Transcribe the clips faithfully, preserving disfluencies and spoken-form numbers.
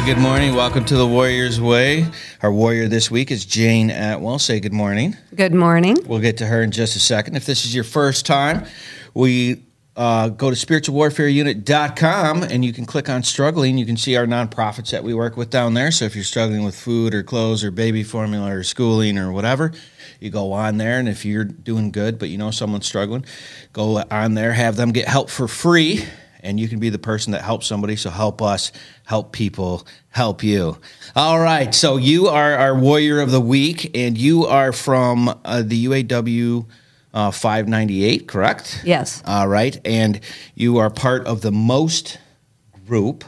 good morning. Welcome to the Warrior's Way. Our warrior this week is Jane Atwell. Say good morning. Good morning. We'll get to her in just a second. If this is your first time, we uh, go to spiritual warfare unit dot com and you can click on struggling. You can see our nonprofits that we work with down there. So if you're struggling with food or clothes or baby formula or schooling or whatever, you go on there. And if you're doing good but you know someone's struggling, go on there, have them get help for free. And you can be the person that helps somebody, so help us, help people, help you. All right, so you are our Warrior of the Week, and you are from uh, the U A W uh, five ninety-eight, correct? Yes. All right, and you are part of the MOST group.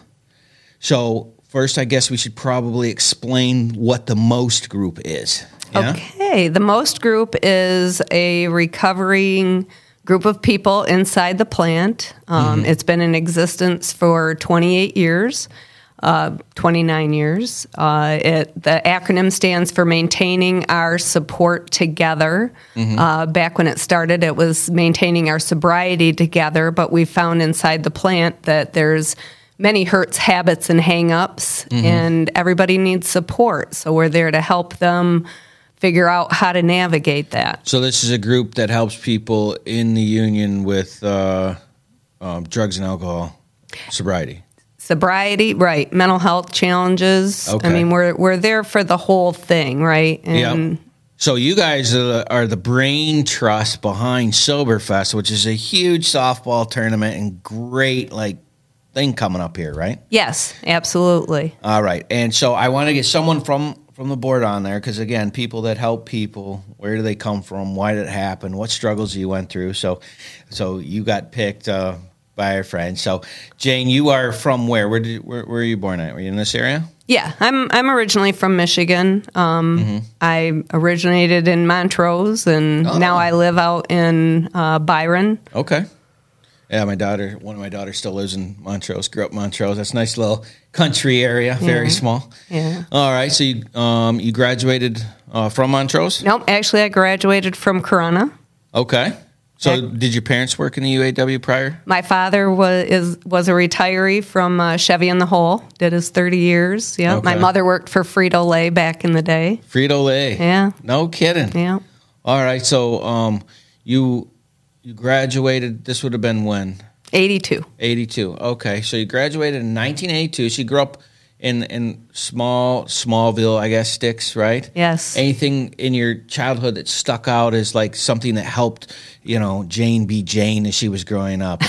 So first, I guess we should probably explain what the MOST group is. Yeah? Okay, the MOST group is a recovering group of people inside the plant. Um, mm-hmm. It's been in existence for twenty-eight years, uh, twenty-nine years. Uh, it, the acronym stands for Maintaining Our Support Together. Mm-hmm. Uh, back when it started, it was maintaining our sobriety together, but we found inside the plant that there's many hurts, habits, and hang-ups, mm-hmm. and everybody needs support. So we're there to help them figure out how to navigate that. So this is a group that helps people in the union with uh, um, drugs and alcohol sobriety. Sobriety, right. Mental health challenges. Okay. I mean, we're we're there for the whole thing, right? And yeah. So you guys are the, are the brain trust behind Soberfest, which is a huge softball tournament and great like thing coming up here, right? Yes, absolutely. All right. And so I want to get someone from from the board on there, because again, people that help people, where do they come from? Why did it happen? What struggles you went through? So, so you got picked uh, by a friend. So, Jane, you are from where? Where did where, where were you born at? Were you in this area? Yeah, I'm I'm originally from Michigan. Um, mm-hmm. I originated in Montrose, and oh. now I live out in uh, Byron. Okay. Yeah, my daughter, one of my daughters still lives in Montrose, grew up in Montrose. That's a nice little country area, very yeah. small. Yeah. All right, so you um, you graduated uh, from Montrose? Nope, actually I graduated from Corona. Okay. So I, did your parents work in the U A W prior? My father was is, was a retiree from uh, Chevy in the Hole, did his thirty years. Yeah. Okay. My mother worked for Frito-Lay back in the day. Frito-Lay? Yeah. No kidding? Yeah. All right, so um, you... You graduated, this would have been when? eighty-two. eighty-two, okay. So you graduated in nineteen eighty-two. So you grew up in, in small, Smallville, I guess, sticks, right? Yes. Anything in your childhood that stuck out as like something that helped, you know, Jane be Jane as she was growing up?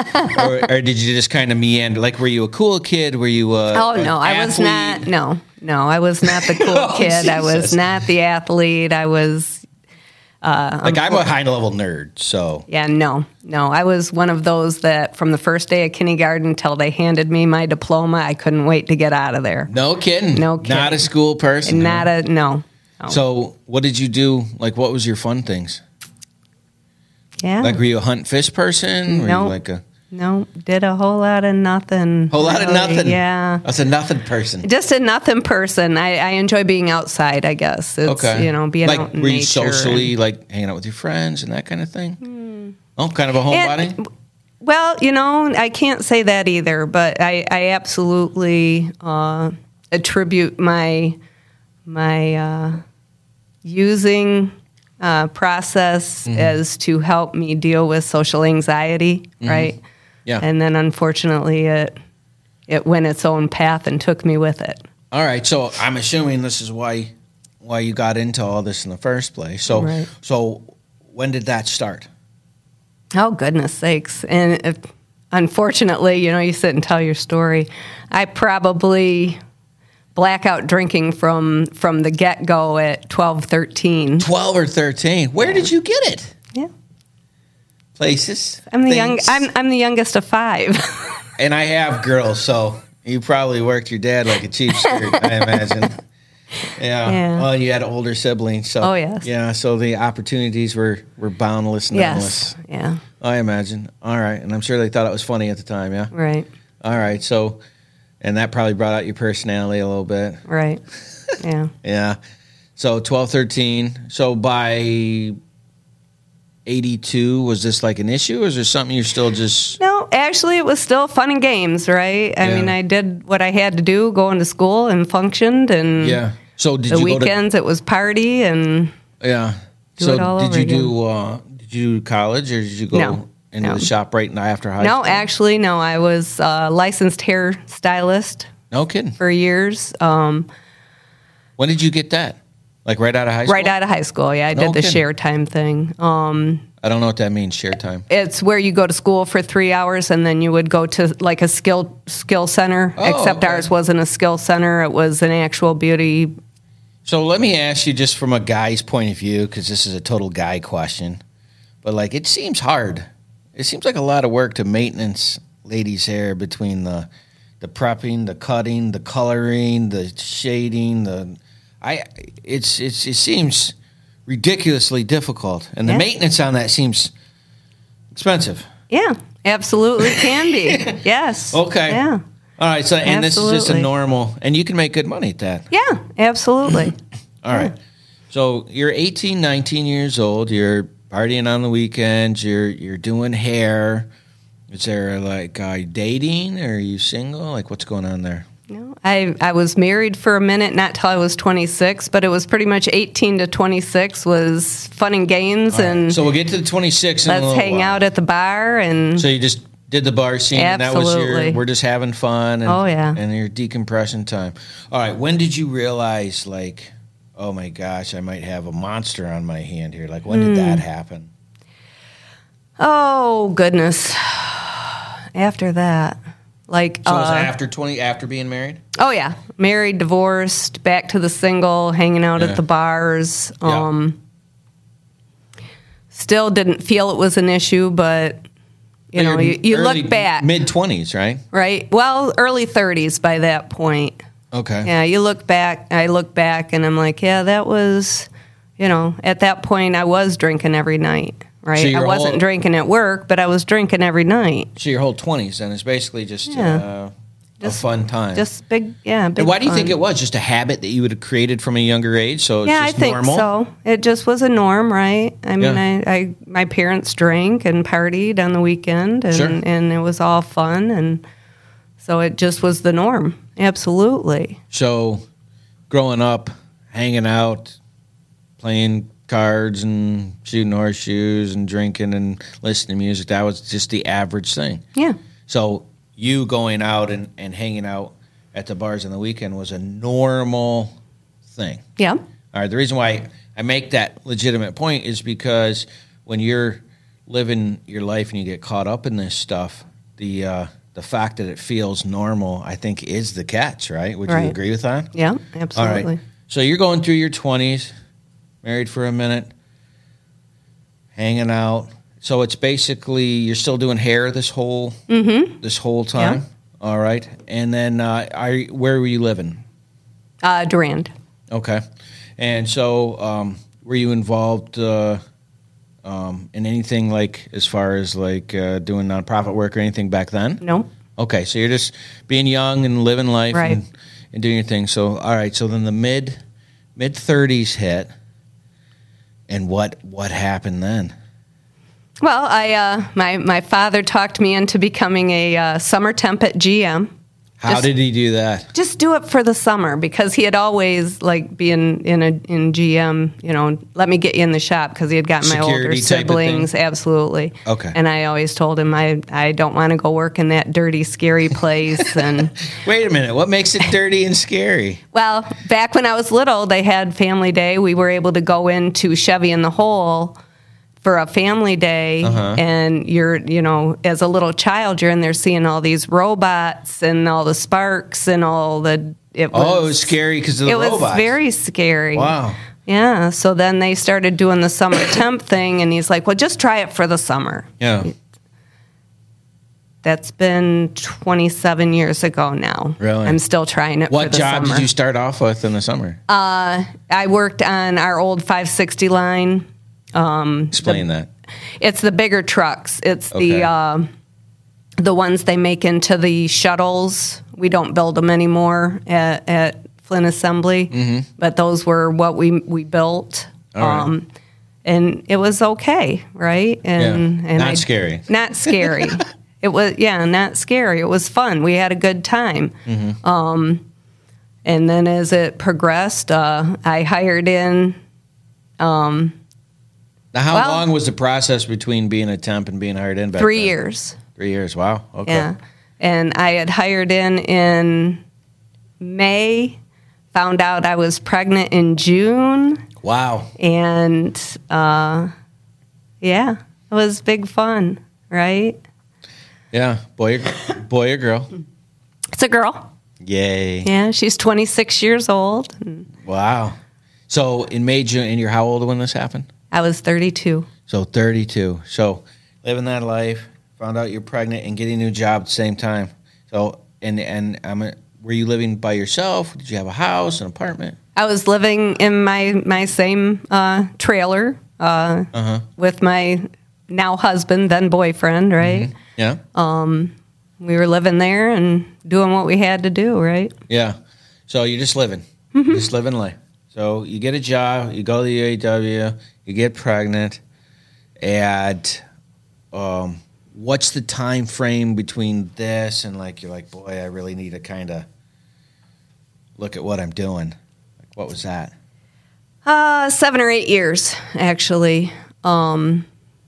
or, or did you just kind of meander? Like, were you a cool kid? Were you a Oh, no, I was not. No, no, I was not the cool oh, kid. Jesus. I was not the athlete. I was... Uh, like I'm a high-level nerd, so... Yeah, no, no. I was one of those that from the first day of kindergarten till they handed me my diploma, I couldn't wait to get out of there. No kidding? No kidding. Not a school person? Not huh? a... No, no. So what did you do? Like, what was your fun things? Yeah. Like, were you a hunt fish person? Were no. you like a... No, did a whole lot of nothing. Whole lot really. of nothing? Yeah. That's a nothing person. Just a nothing person. I, I enjoy being outside, I guess. It's, okay. You know, being like, out in were you nature socially, and, like, hanging out with your friends and that kind of thing? Hmm. Oh, kind of a homebody? And, well, you know, I can't say that either, but I, I absolutely uh, attribute my, my uh, using... Uh, process mm-hmm. as to help me deal with social anxiety, mm-hmm. right? Yeah. And then unfortunately it it went its own path and took me with it. All right. So I'm assuming this is why why you got into all this in the first place. So right. so when did that start? Oh, goodness sakes. And if, unfortunately, you know, you sit and tell your story. I probably... blackout drinking from from the get-go at twelve, thirteen. twelve or thirteen. Where yeah. did you get it? Yeah. Places. I'm the things. young I'm I'm the youngest of five. And I have girls, so you probably worked your dad like a cheap skirt, I imagine. Yeah. yeah. Well, you had older siblings, so oh yes. Yeah, so the opportunities were, were boundless and endless. Yes. Yeah. I imagine. All right. And I'm sure they thought it was funny at the time, yeah? Right. All right. So and that probably brought out your personality a little bit. Right. Yeah. Yeah. So twelve, thirteen. So by eighty-two, was this like an issue, or is there something you're still just... No, actually, it was still fun and games, right? I Yeah. mean, I did what I had to do, going to school and functioned, and Yeah. So did the you weekends go it was party, and to... Yeah. do so it all did over you again. do uh, did you do college, or did you go No. into No. the shop right after high no, school? actually, no. I was a licensed hair stylist No kidding. for years. Um, When did you get that? Like right out of high school? right out of high school, yeah, I No did the kidding. share time thing. Um, I don't know what that means, share time. it's where you go to school for three hours and then you would go to like a skill skill center. Oh, except okay. ours wasn't a skill center; it was an actual beauty. So let me ask you, just from a guy's point of view, because this is a total guy question, but like it seems hard. It seems like a lot of work to maintenance ladies' hair between the the prepping, the cutting, the coloring, the shading, the I it's it's it seems ridiculously difficult, and the Yeah. maintenance on that seems expensive. Yeah, absolutely can be. Yes. Okay. Yeah. All right. So and this is just a Absolutely. normal, and you can make good money at that. Yeah, absolutely. All right. So you're eighteen, nineteen years old. You're partying on the weekends. You're you're doing hair. Is there like uh, dating, or are you single? Like what's going on there? No, I, I was married for a minute, not till I was twenty-six, but it was pretty much eighteen to twenty-six was fun and games, and So we'll get to the twenty-six in a let's little hang while. out at the bar. And So you just did the bar scene, and that was your, Absolutely. we're just having fun. And, Oh, yeah. And your decompression time. All right. When did you realize, like, oh my gosh, I might have a monster on my hand here? Like, when Hmm. did that happen? oh goodness, after that, like So it was uh, after twenty, after being married? oh yeah, married, divorced, back to the single, hanging out Yeah. at the bars. Yeah. Um, still didn't feel it was an issue, but you know, you, you look back, Mid twenties, right? right? Well, early thirties by that point. Okay. Yeah, you look back, I look back and I'm like, yeah, that was, you know, at that point I was drinking every night, right? So I your wasn't whole- drinking at work, but I was drinking every night. So your whole twenties, then, is basically just Yeah. uh, Just- a fun time. Just big, yeah, big and why do you fun. think it was? Just a habit that you would have created from a younger age? So it's Yeah, I just think normal? so. It just was a norm, right? I mean, Yeah. I, I my parents drank and partied on the weekend, and Sure. and it was all fun, and so it just was the norm. Absolutely. So growing up, hanging out, playing cards and shooting horseshoes and drinking and listening to music, that was just the average thing. Yeah. So you going out and, and hanging out at the bars on the weekend was a normal thing. Yeah. All right. The reason why I make that legitimate point is because when you're living your life and you get caught up in this stuff, the uh, the fact that it feels normal, I think, is the catch, right? Would you Right. agree with that? Yeah. All Absolutely. right. So you're going through your twenties, married for a minute, hanging out. So it's basically you're still doing hair this whole Mm-hmm. this whole time. All right. And then uh, are, you- where were you living? Uh, Durand. Okay. And so um, were you involved uh, um, in anything like as far as like uh, doing nonprofit work or anything back then? No. Okay. So you're just being young and living life Right. and, and doing your thing. So, all right. So then the mid mid thirties hit. And what what happened then? Well, I uh, my my father talked me into becoming a uh, summer temp at G M. How Just- did he do that? Just do it for the summer because he had always like being in a in G M. You know, let me get you in the shop because he had got my older Security type of thing? siblings. Absolutely. Okay. And I always told him I I don't want to go work in that dirty, scary place. And Wait a minute. What makes it dirty and scary? well, back when I was little, they had family day. We were able to go into Chevy in the Hole for a family day, Uh-huh. and you're, you know, as a little child, you're in there seeing all these robots and all the sparks and all the. It was, Oh, it was scary because of the it robots. was very scary. Wow. Yeah. So then they started doing the summer temp thing, and he's like, "Well, just try it for the summer." Yeah. That's been twenty-seven years ago now. Really? I'm still trying it. for What the job summer. did you start off with in the summer? I worked on our old five sixty line. Explain that. It's the bigger trucks. It's Okay. the uh, the ones they make into the shuttles. We don't build them anymore at, at Flynn Assembly, Mm-hmm. but those were what we we built. All right. Um, and it was okay, right? And Yeah. and Not I- scary. Not scary. It was yeah, not scary. It was fun. We had a good time. Mm-hmm. Um, and then as it progressed, uh, I hired in. Now, how Well- long was the process between being a temp and being hired in? Back Three then? years. Three years. Wow. Okay. Yeah. And I had hired in in May, found out I was pregnant in June, Wow. and uh, yeah, it was big fun, right? Yeah. Boy, or, boy or girl? It's a girl. Yay. Yeah, she's twenty-six years old. And Wow. So in May, June, and you're how old when this happened? I was thirty-two. So thirty-two. So living that life, found out you're pregnant, and getting a new job at the same time. So and and I'm a, were you living by yourself? Did you have a house, an apartment? I was living in my my same uh, trailer uh, Uh-huh. with my now husband, then boyfriend, right? Yeah. We were living there and doing what we had to do, right? Yeah. So you're just living. Mm-hmm. Just living life. So you get a job, you go to the U A W, you get pregnant, and um, what's the time frame between this and like you're like, boy, I really need to kind of look at what I'm doing. Like, what was that? Uh, seven or eight years, actually. Um,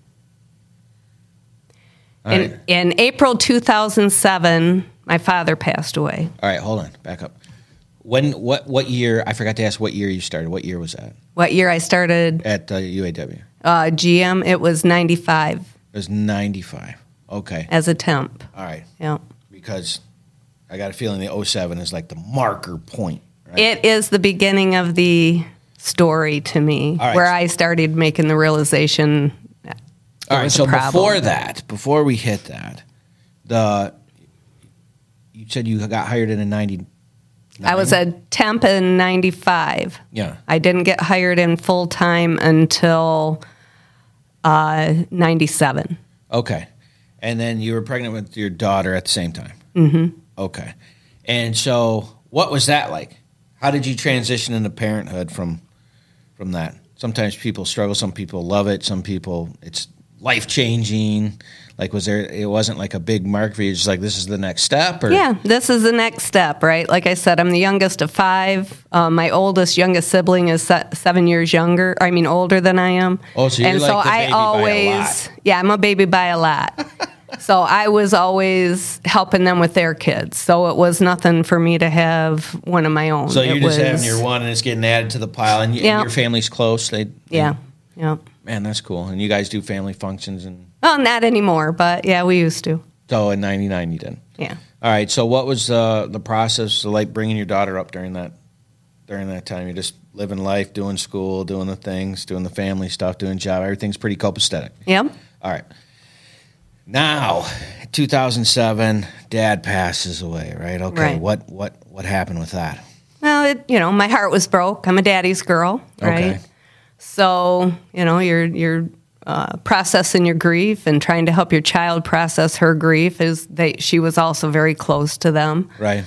All in, right. in April two thousand seven, my father passed away. All right, hold on, back up. When what what year? I forgot to ask what year you started. What year was that What year I started at the U A W? uh, G M? It was ninety-five It was ninety-five. Okay, as a temp. all right. Yeah. Because I got a feeling the oh seven is like the marker point. Right? It is the beginning of the story to me, All right. where I started making the realization. that All there right. was So a problem. before that, before we hit that, the you said you got hired in a ninety. I was a temp in ninety-five. Yeah. I didn't get hired in full time until uh, ninety-seven. Okay. And then you were pregnant with your daughter at the same time. Mm-hmm. Okay. And so, what was that like? How did you transition into parenthood from from that? Sometimes people struggle. Some people love it. Some people, it's life changing. Like, was there? It wasn't like a big mark for you. Just like this is the next step. Or Yeah, this is the next step, right? Like I said, I'm the youngest of five. Um, my oldest, youngest sibling is se- seven years younger. I mean, older than I am. Oh, so you're and like so the I baby by a always, lot. yeah, I'm a baby by a lot. So I was always helping them with their kids. So it was nothing for me to have one of my own. So you're It just was, having your one, and it's getting added to the pile, and, you, Yeah. and your family's close. They, Yeah, yeah. man, that's cool. And you guys do family functions, and Well, not anymore, but yeah, we used to. so in ninety-nine you did. Yeah. All right. So what was uh, the process like bringing your daughter up during that during that time? You're just living life, doing school, doing the things, doing the family stuff, doing job. Everything's pretty copacetic. Yep. All right. Now, two thousand seven, Dad passes away. Right. Okay. Right. What what what happened with that? Well, it, you know, my heart was broke. I'm a daddy's girl, right? Okay. So, you know, you're you're uh, processing your grief and trying to help your child process her grief. Is they she was also very close to them. Right.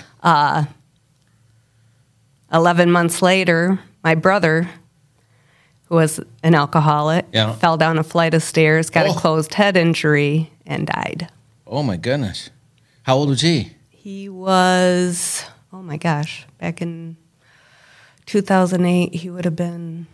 Eleven months later, my brother, who was an alcoholic, Yeah. fell down a flight of stairs, got Oh. a closed head injury, and died. Oh my goodness. How old was he? He was, oh my gosh, back in two thousand eight, he would have been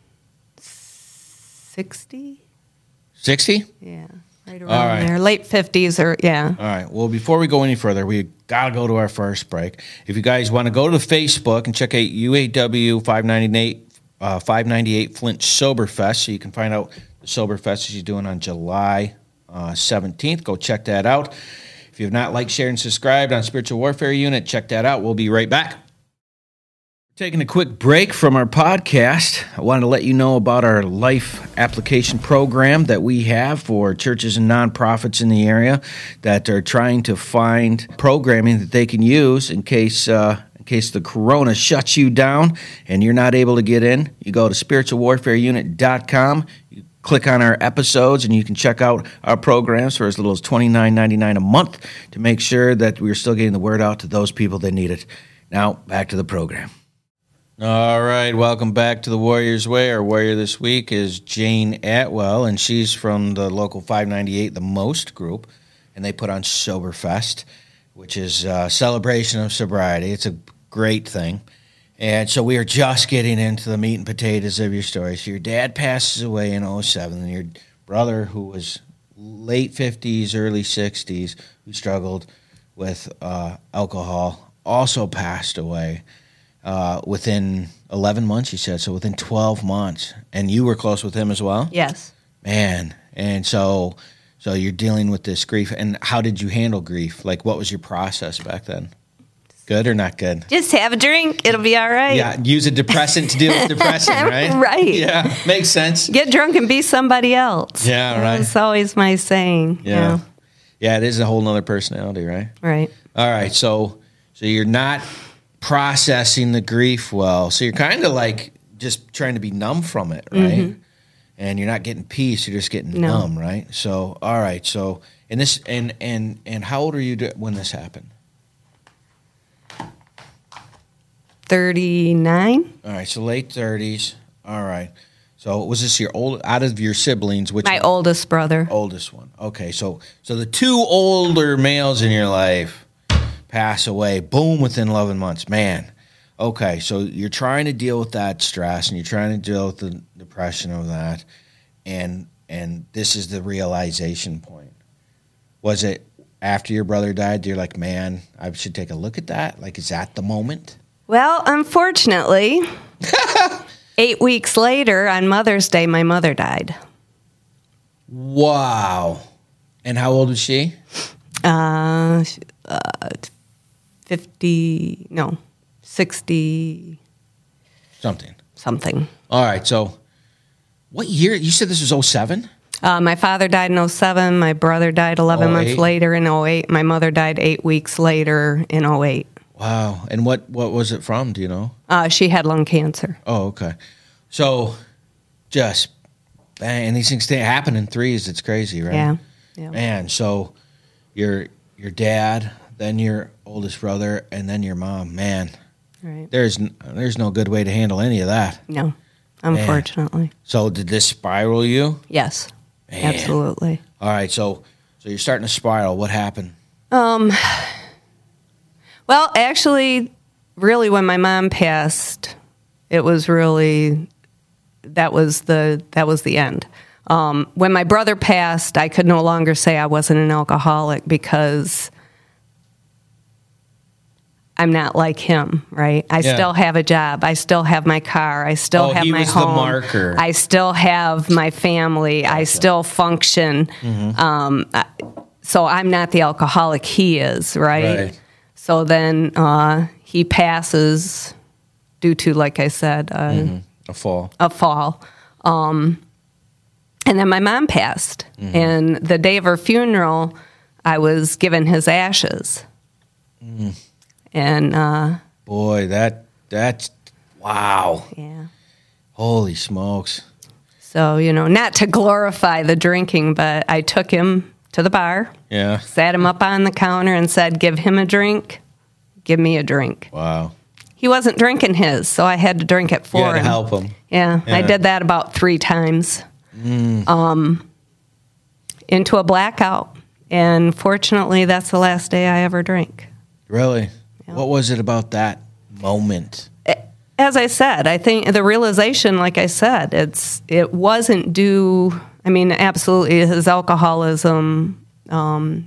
sixty? sixty? Yeah, right around All right. there. Late fifties or, yeah. All right. Well, before we go any further, we got to go to our first break. If you guys want to go to Facebook and check out U A W five ninety-eight, uh, five ninety-eight Flint Soberfest, so you can find out the Soberfest she's doing on July uh, seventeenth. Go check that out. If you have not liked, shared, and subscribed on Spiritual Warfare Unit, check that out. We'll be right back. Taking a quick break from our podcast, I wanted to let you know about our life application program that we have for churches and nonprofits in the area that are trying to find programming that they can use in case uh, in case the corona shuts you down and you're not able to get in. You go to spiritual warfare unit dot com. You click on our episodes, and you can check out our programs for as little as twenty-nine ninety-nine a month to make sure that we're still getting the word out to those people that need it. Now, back to the program. All right, welcome back to the Warrior's Way. Our warrior this week is Jane Atwell, and she's from the local five ninety-eight The Most group, and they put on Soberfest, which is a celebration of sobriety. It's a great thing. And so we are just getting into the meat and potatoes of your story. So your dad passes away in oh seven, and your brother, who was late fifties, early sixties, who struggled with uh, alcohol, also passed away uh, within eleven months, you said. So within twelve months. And you were close with him as well? Yes. Man. And so so you're dealing with this grief. And how did you handle grief? Like, what was your process back then? Good or not good? Just have a drink. It'll be all right. Yeah, use a depressant to deal with depression, right? Right. Yeah, makes sense. Get drunk and be somebody else. Yeah, right. That's always my saying. Yeah. Yeah. Yeah, it is a whole nother personality, right? Right. All right, so so you're not processing the grief well. So you're kind of like just trying to be numb from it, right? Mm-hmm. And you're not getting peace, you're just getting no. numb, right? So, all right, so and this and and and how old are you when this happened? thirty-nine. All right, so late thirties. All right. So was this your old out of your siblings? Which my one? Oldest brother. Oldest one. Okay, so so the two older males in your life pass away. Boom, within eleven months. Man. Okay, so you're trying to deal with that stress, and you're trying to deal with the depression of that, and and this is the realization point. Was it after your brother died? You're like, man, I should take a look at that. Like, is that the moment? Well, unfortunately, eight weeks later on Mother's Day, my mother died. Wow. And how old was she? Uh, uh fifty, no, sixty. Something. Something. All right, so what year? You said this was oh seven? Uh, my father died in oh seven. My brother died eleven oh eight. months later in oh eight. My mother died eight weeks later in oh eight. Wow. And what, what was it from? Do you know? Uh, she had lung cancer. Oh, okay. So just, bang, and these things happen in threes. It's crazy, right? Yeah. yeah. Man, so your your dad, then your oldest brother, and then your mom. Man, right. there's there's no good way to handle any of that. No, unfortunately. Man. So did this spiral you? Yes, Man. absolutely. All right, so so you're starting to spiral. What happened? Um. Well, actually, really, when my mom passed, it was really that was the that was the end. Um, when my brother passed, I could no longer say I wasn't an alcoholic because I'm not like him, right? I Yeah. still have a job. I still have my car. I still Oh, have he my was the home. marker. I still have my family. I still function. Mm-hmm. Um, I- so I'm not the alcoholic he is, right? Right. So then uh, he passes due to, like I said, uh, Mm-hmm. A fall. a fall. Um, and then my mom passed. Mm-hmm. And the day of her funeral, I was given his ashes. Mm. And, uh, Boy, that that's wow. yeah. Holy smokes. So, you know, not to glorify the drinking, but I took him to the bar, Yeah. sat him up on the counter and said, give him a drink, give me a drink. Wow. He wasn't drinking his, so I had to drink it for You had to him. help him. Yeah, Yeah. I did that about three times. Mm. Um, into a blackout. And fortunately, that's the last day I ever drank. Really? Yeah. What was it about that moment? As I said, I think the realization, like I said, it's it wasn't due. I mean, absolutely, his alcoholism um,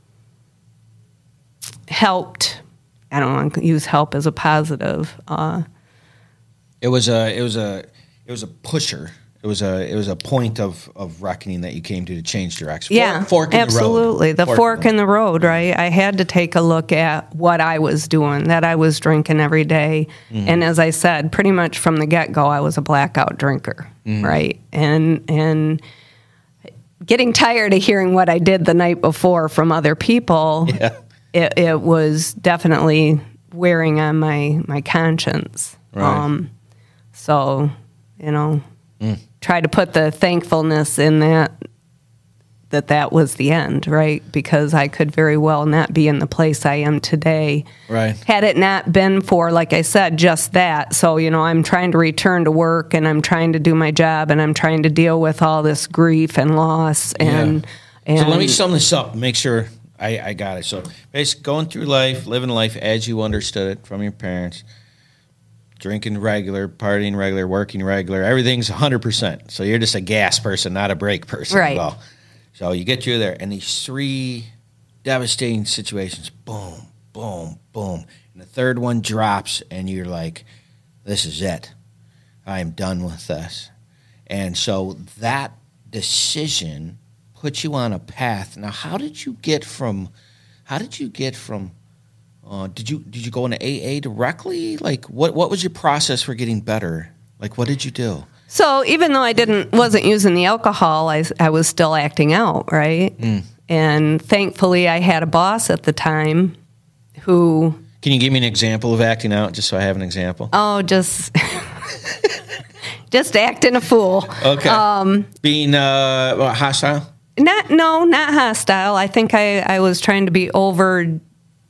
helped. I don't want to use help as a positive. Uh, It was a it was a it was a pusher. It was a it was a point of, of reckoning that you came to to change direction. yeah, fork, fork in absolutely. the road. The fork in the road, right? I had to take a look at what I was doing, that I was drinking every day. Mm-hmm. And as I said, pretty much from the get-go, I was a blackout drinker, Mm-hmm. right? And and getting tired of hearing what I did the night before from other people, Yeah. it, it was definitely wearing on my, my conscience. Right. Um, so, you know, Mm. try to put the thankfulness in that that that was the end, right? Because I could very well not be in the place I am today. Right. Had it not been for, like I said, just that. So, you know, I'm trying to return to work and I'm trying to do my job and I'm trying to deal with all this grief and loss. And, yeah. and so let me sum this up, make sure I, I got it. So basically going through life, living life as you understood it from your parents, drinking regular, partying regular, working regular, everything's one hundred percent. So you're just a gas person, not a brake person. Right. Well, so you get you there, and these three devastating situations, boom, boom, boom. And the third one drops, and you're like, this is it. I am done with this. And so that decision puts you on a path. Now, how did you get from, how did you get from, uh, did you did you go into A A directly? Like, what, what was your process for getting better? Like, what did you do? So even though I didn't wasn't using the alcohol, I, I was still acting out, right? Mm. And thankfully, I had a boss at the time who. Can you give me an example of acting out, just so I have an example? Oh, just just acting a fool. Okay. Um, Being uh, what, hostile? Not no, not hostile. I think I, I was trying to be over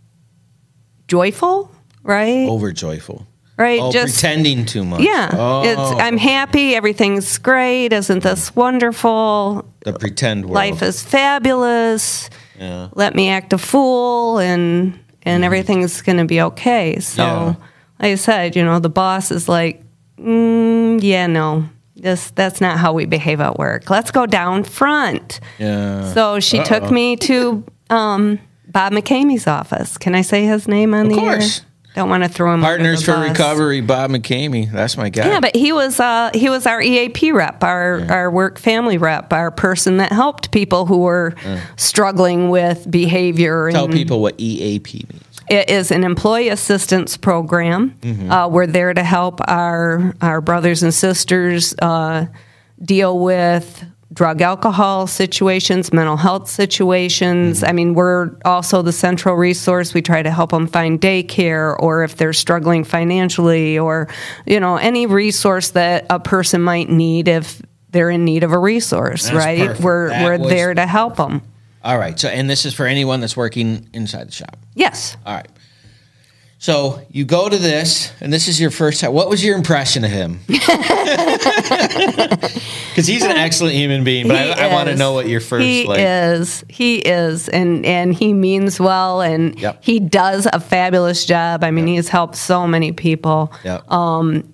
joyful, right? Over joyful. Right, oh, just pretending too much. Yeah, oh. it's, I'm happy. Everything's great. Isn't this wonderful? The pretend world. Life is fabulous. Yeah. Let me act a fool, and and mm. everything's going to be okay. So, yeah. like I said, you know, the boss is like, mm, yeah, no, this that's not how we behave at work. Let's go down front. Yeah. So she Uh-oh. took me to um, Bob McCamey's office. Can I say his name on of the air? Of course. Don't want to throw him. Partners for bus. Recovery, Bob McCamey. That's my guy. Yeah, but he was uh, he was our E A P rep, our yeah. our work family rep, our person that helped people who were yeah. struggling with behavior. Tell and people what E A P means. It is an employee assistance program. Mm-hmm. Uh, we're there to help our our brothers and sisters uh, deal with drug alcohol situations, mental health situations. Mm-hmm. I mean, we're also the central resource. We try to help them find daycare, or if they're struggling financially, or, you know, any resource that a person might need if they're in need of a resource, that's right? Perfect. We're that we're was... there to help them. All right. So, and this is for anyone that's working inside the shop. Yes. All right. So you go to this, and this is your first time. What was your impression of him? Because he's an excellent human being, but I, I want to know what your first. He like. is. He is, and and he means well, and yep. he does a fabulous job. I mean, yep. he's helped so many people. Yep. Um,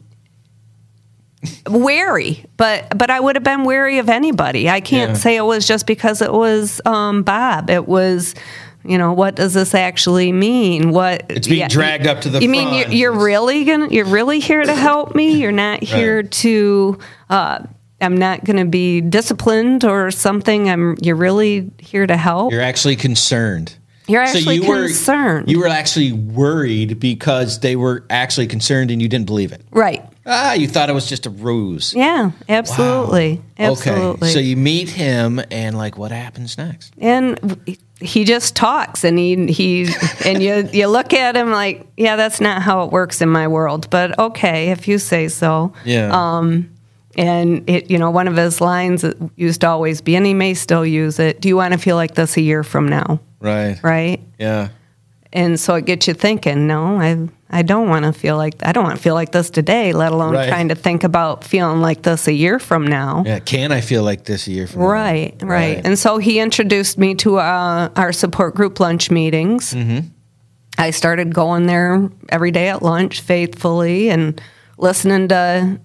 wary, but but I would have been wary of anybody. I can't yeah. say it was just because it was um, Bob. It was. You know, what does this actually mean? What it's being yeah, dragged up to the you front. mean you're, you're really gonna you're really here to help me? You're not here right. to uh, I'm not going to be disciplined or something. I'm you're really here to help. You're actually concerned. You're actually so you concerned. Were, you were actually worried because they were actually concerned and you didn't believe it. Right. Ah, you thought it was just a ruse. Yeah, absolutely. Wow. Absolutely. Okay. So you meet him and like what happens next? And he just talks and he he and you you look at him like, yeah, that's not how it works in my world, but okay, if you say so. Yeah. Um and it you know, one of his lines used to always be, and he may still use it, do you want to feel like this a year from now? Right. Right? Yeah. And so it gets you thinking, no, I I don't want to feel like I don't want to feel like this today, let alone right. trying to think about feeling like this a year from now. Yeah, can I feel like this a year from right, now? Right, right. And so he introduced me to uh, our support group lunch meetings. Mm-hmm. I started going there every day at lunch faithfully and listening to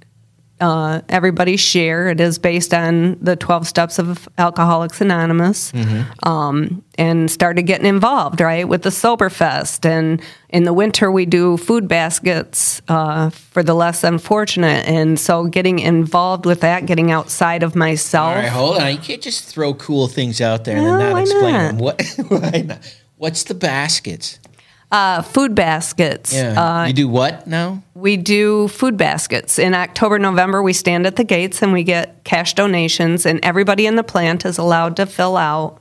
uh, everybody share. It is based on the twelve steps of Alcoholics Anonymous. Mm-hmm. Um, and started getting involved, right, with the Soberfest. And in the winter, we do food baskets uh, for the less unfortunate. And so getting involved with that, getting outside of myself. All right, hold on. You can't just throw cool things out there and no, then not why explain not? them. What, why not? What's the baskets? Uh, food baskets. Yeah. Uh, you do what now? We do food baskets. In October, November, we stand at the gates and we get cash donations, and everybody in the plant is allowed to fill out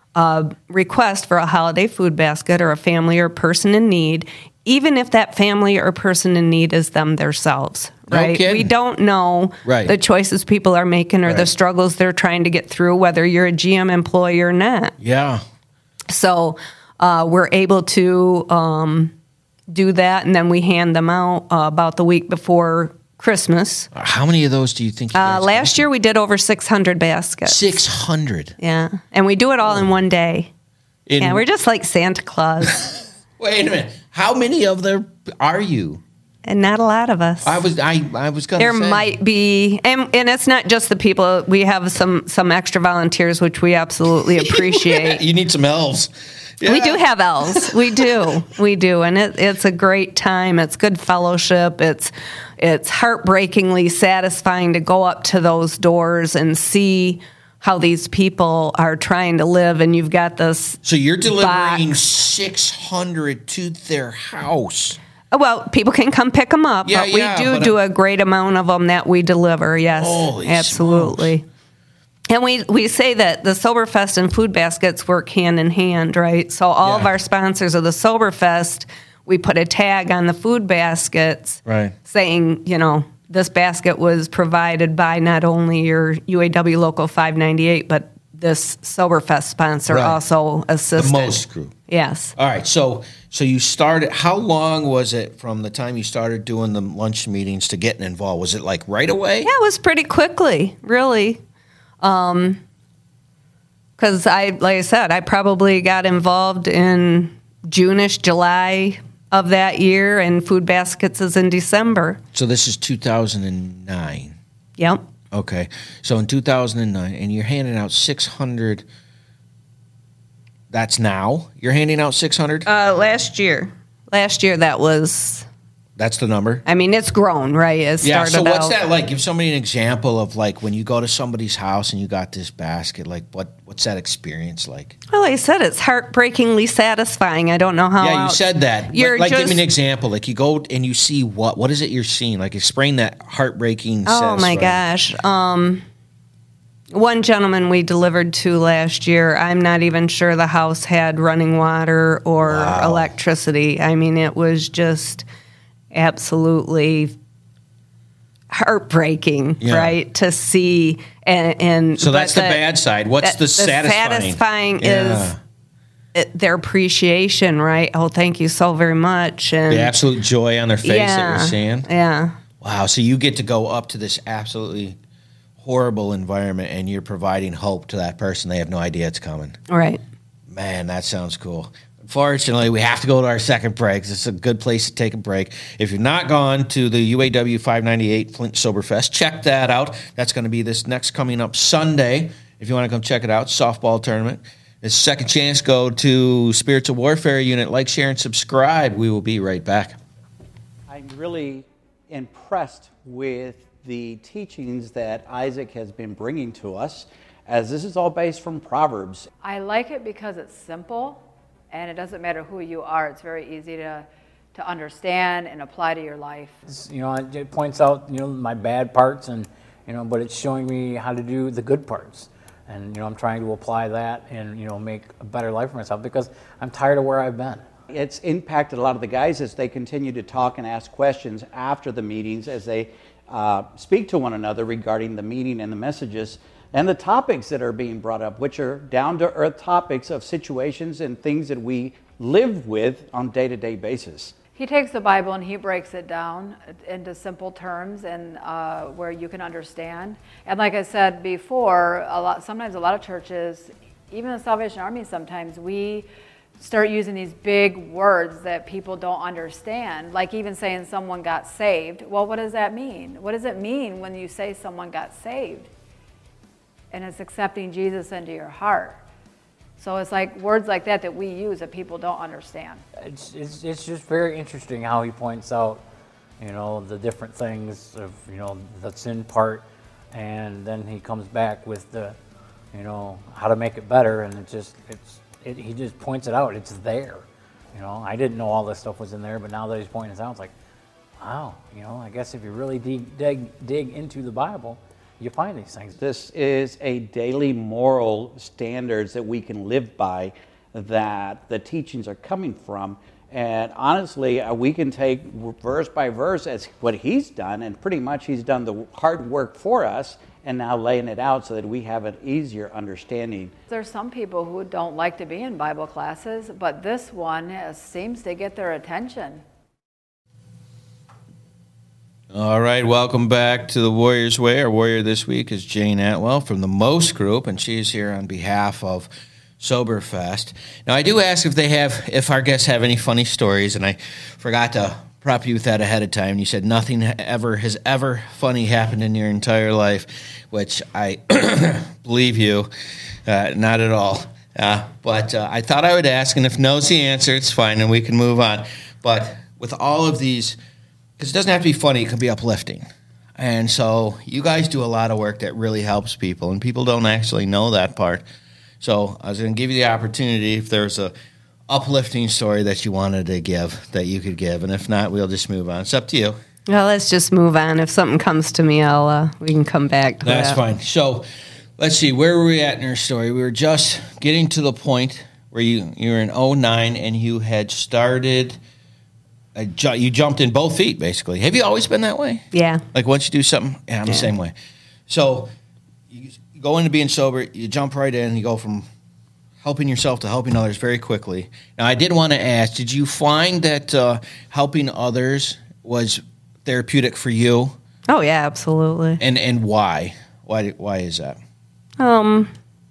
a request for a holiday food basket or a family or person in need, even if that family or person in need is them themselves, right? kidding. We don't know Right. the choices people are making or Right. the struggles they're trying to get through, whether you're a G M employee or not. Yeah. So uh, we're able to um, do that, and then we hand them out uh, about the week before Christmas. How many of those do you think you Uh, guys last year we did over six hundred baskets. six hundred. Yeah, and we do it all in one day. In, Yeah, we're just like Santa Claus, wait a minute. How many of there are you? and not a lot of us. I was I, I was going to There say. might be, and, and it's not just the people. We have some some extra volunteers, which we absolutely appreciate. You need some elves. We Yeah. do have elves. We do. We do, and it, it's a great time. It's good fellowship. It's it's heartbreakingly satisfying to go up to those doors and see how these people are trying to live. And you've got this. So you're delivering box. six hundred to their house. Well, people can come pick them up, Yeah, but we yeah, do but, do uh, a great amount of them that we deliver. Yes, Holy absolutely. And we, we say that the Soberfest and food baskets work hand in hand, right? So all of Yeah. our sponsors of the Soberfest, we put a tag on the food baskets Right. saying, you know, this basket was provided by not only your U A W Local five ninety-eight, but this Soberfest sponsor Right. also assisted. The Most Group. Yes. All right. So so you started. How long was it from the time you started doing the lunch meetings to getting involved? Was it like right away? Yeah, it was pretty quickly, really. Um, because I, like I said, I probably got involved in June-ish, July of that year, and food baskets is in December. So this is two thousand nine. Yep. Okay. So in two thousand nine, and you're handing out six hundred. That's now? You're handing out six hundred? Uh, last year, last year that was. That's the number? I mean, it's grown, right? It Yeah, started so what's out- that like? Give somebody an example of like when you go to somebody's house and you got this basket, like what what's that experience like? Well, like I said, it's heartbreakingly satisfying. I don't know how. Yeah, you else- said that. You're like, give just, me an example. Like you go and you see what? What is it you're seeing? Like explain that heartbreaking. Oh my satisfying- gosh. Um, one gentleman we delivered to last year, I'm not even sure the house had running water or Wow. electricity. I mean, it was just absolutely heartbreaking, Yeah. right? To see and, and So that's but the, bad side. What's that- the satisfying? satisfying Yeah. is it, their appreciation, right? Oh, thank you so very much. And The absolute joy on their face that yeah, we're seeing. yeah. Wow. So you get to go up to this absolutely horrible environment and you're providing hope to that person. They have no idea it's coming. Right. Man, that sounds cool. Unfortunately, we have to go to our second break. It's a good place to take a break. If you're not gone to the U A W five ninety-eight Flint Soberfest, check that out. That's going to be this next coming up Sunday. If you want to come check it out, softball tournament. It's second chance. Go to Spiritual Warfare Unit. Like, share, and subscribe. We will be right back. I'm really impressed with the teachings that Isaac has been bringing to us, as this is all based from Proverbs. I like it because it's simple, and it doesn't matter who you are. It's very easy to, to understand and apply to your life. You know, it points out, you know, my bad parts, and, you know, but it's showing me how to do the good parts. And, you know, I'm trying to apply that and, you know, make a better life for myself because I'm tired of where I've been. It's impacted a lot of the guys as they continue to talk and ask questions after the meetings, as they uh, speak to one another regarding the meeting and the messages and the topics that are being brought up, which are down-to-earth topics of situations and things that we live with on a day-to-day basis. He takes the Bible and he breaks it down into simple terms and uh, where you can understand. And like I said before, a lot sometimes a lot of churches, even the Salvation Army, sometimes we start using these big words that people don't understand, like even saying someone got saved. Well, what does that mean? What does it mean when you say someone got saved? And it's accepting Jesus into your heart. So it's like words like that that we use that people don't understand. It's, it's, it's just very interesting how he points out, you know, the different things of, you know, the sin part, and then he comes back with the, you know, how to make it better, and it just, it's, it, he just points it out. It's there. You know, I didn't know all this stuff was in there, but now that he's pointing it out, it's like, wow, you know, I guess if you really dig, dig, dig into the Bible, you find these things. This is a daily moral standards that we can live by, that the teachings are coming from, And honestly, uh, we can take verse by verse as what he's done, and pretty much he's done the hard work for us, and now laying it out so that we have an easier understanding. There's some people who don't like to be in Bible classes, but this one has, seems to get their attention. All right, welcome back to the Warrior's Way. Our warrior this week is Jane Atwell from the Most Group, and she's here on behalf of Soberfest. Now, I do ask if they have, if our guests have any funny stories, and I forgot to prop you with that ahead of time. You said nothing ever has ever funny happened in your entire life, which I believe you, uh, not at all. Uh, but uh, I thought I would ask, and if no's the answer, it's fine, and we can move on. But with all of these, because it doesn't have to be funny, it can be uplifting. And so you guys do a lot of work that really helps people, and people don't actually know that part. So I was going to give you the opportunity if there's a uplifting story that you wanted to give, that you could give. And if not, we'll just move on. It's up to you. Well, let's just move on. If something comes to me, I'll uh, we can come back to That's that. fine. So let's see. Where were we at in your story? We were just getting to the point where you, you were in oh nine and you had started, a ju- you jumped in both feet, basically. Have you always been that way? Yeah. Like once you do something, yeah, I'm Yeah. the same way. So you go into being sober, you jump right in, you go from helping yourself to helping others very quickly. Now, I did want to ask, did you find that uh, helping others was therapeutic for you? Oh, yeah, absolutely. And and why? Why why is that? Um,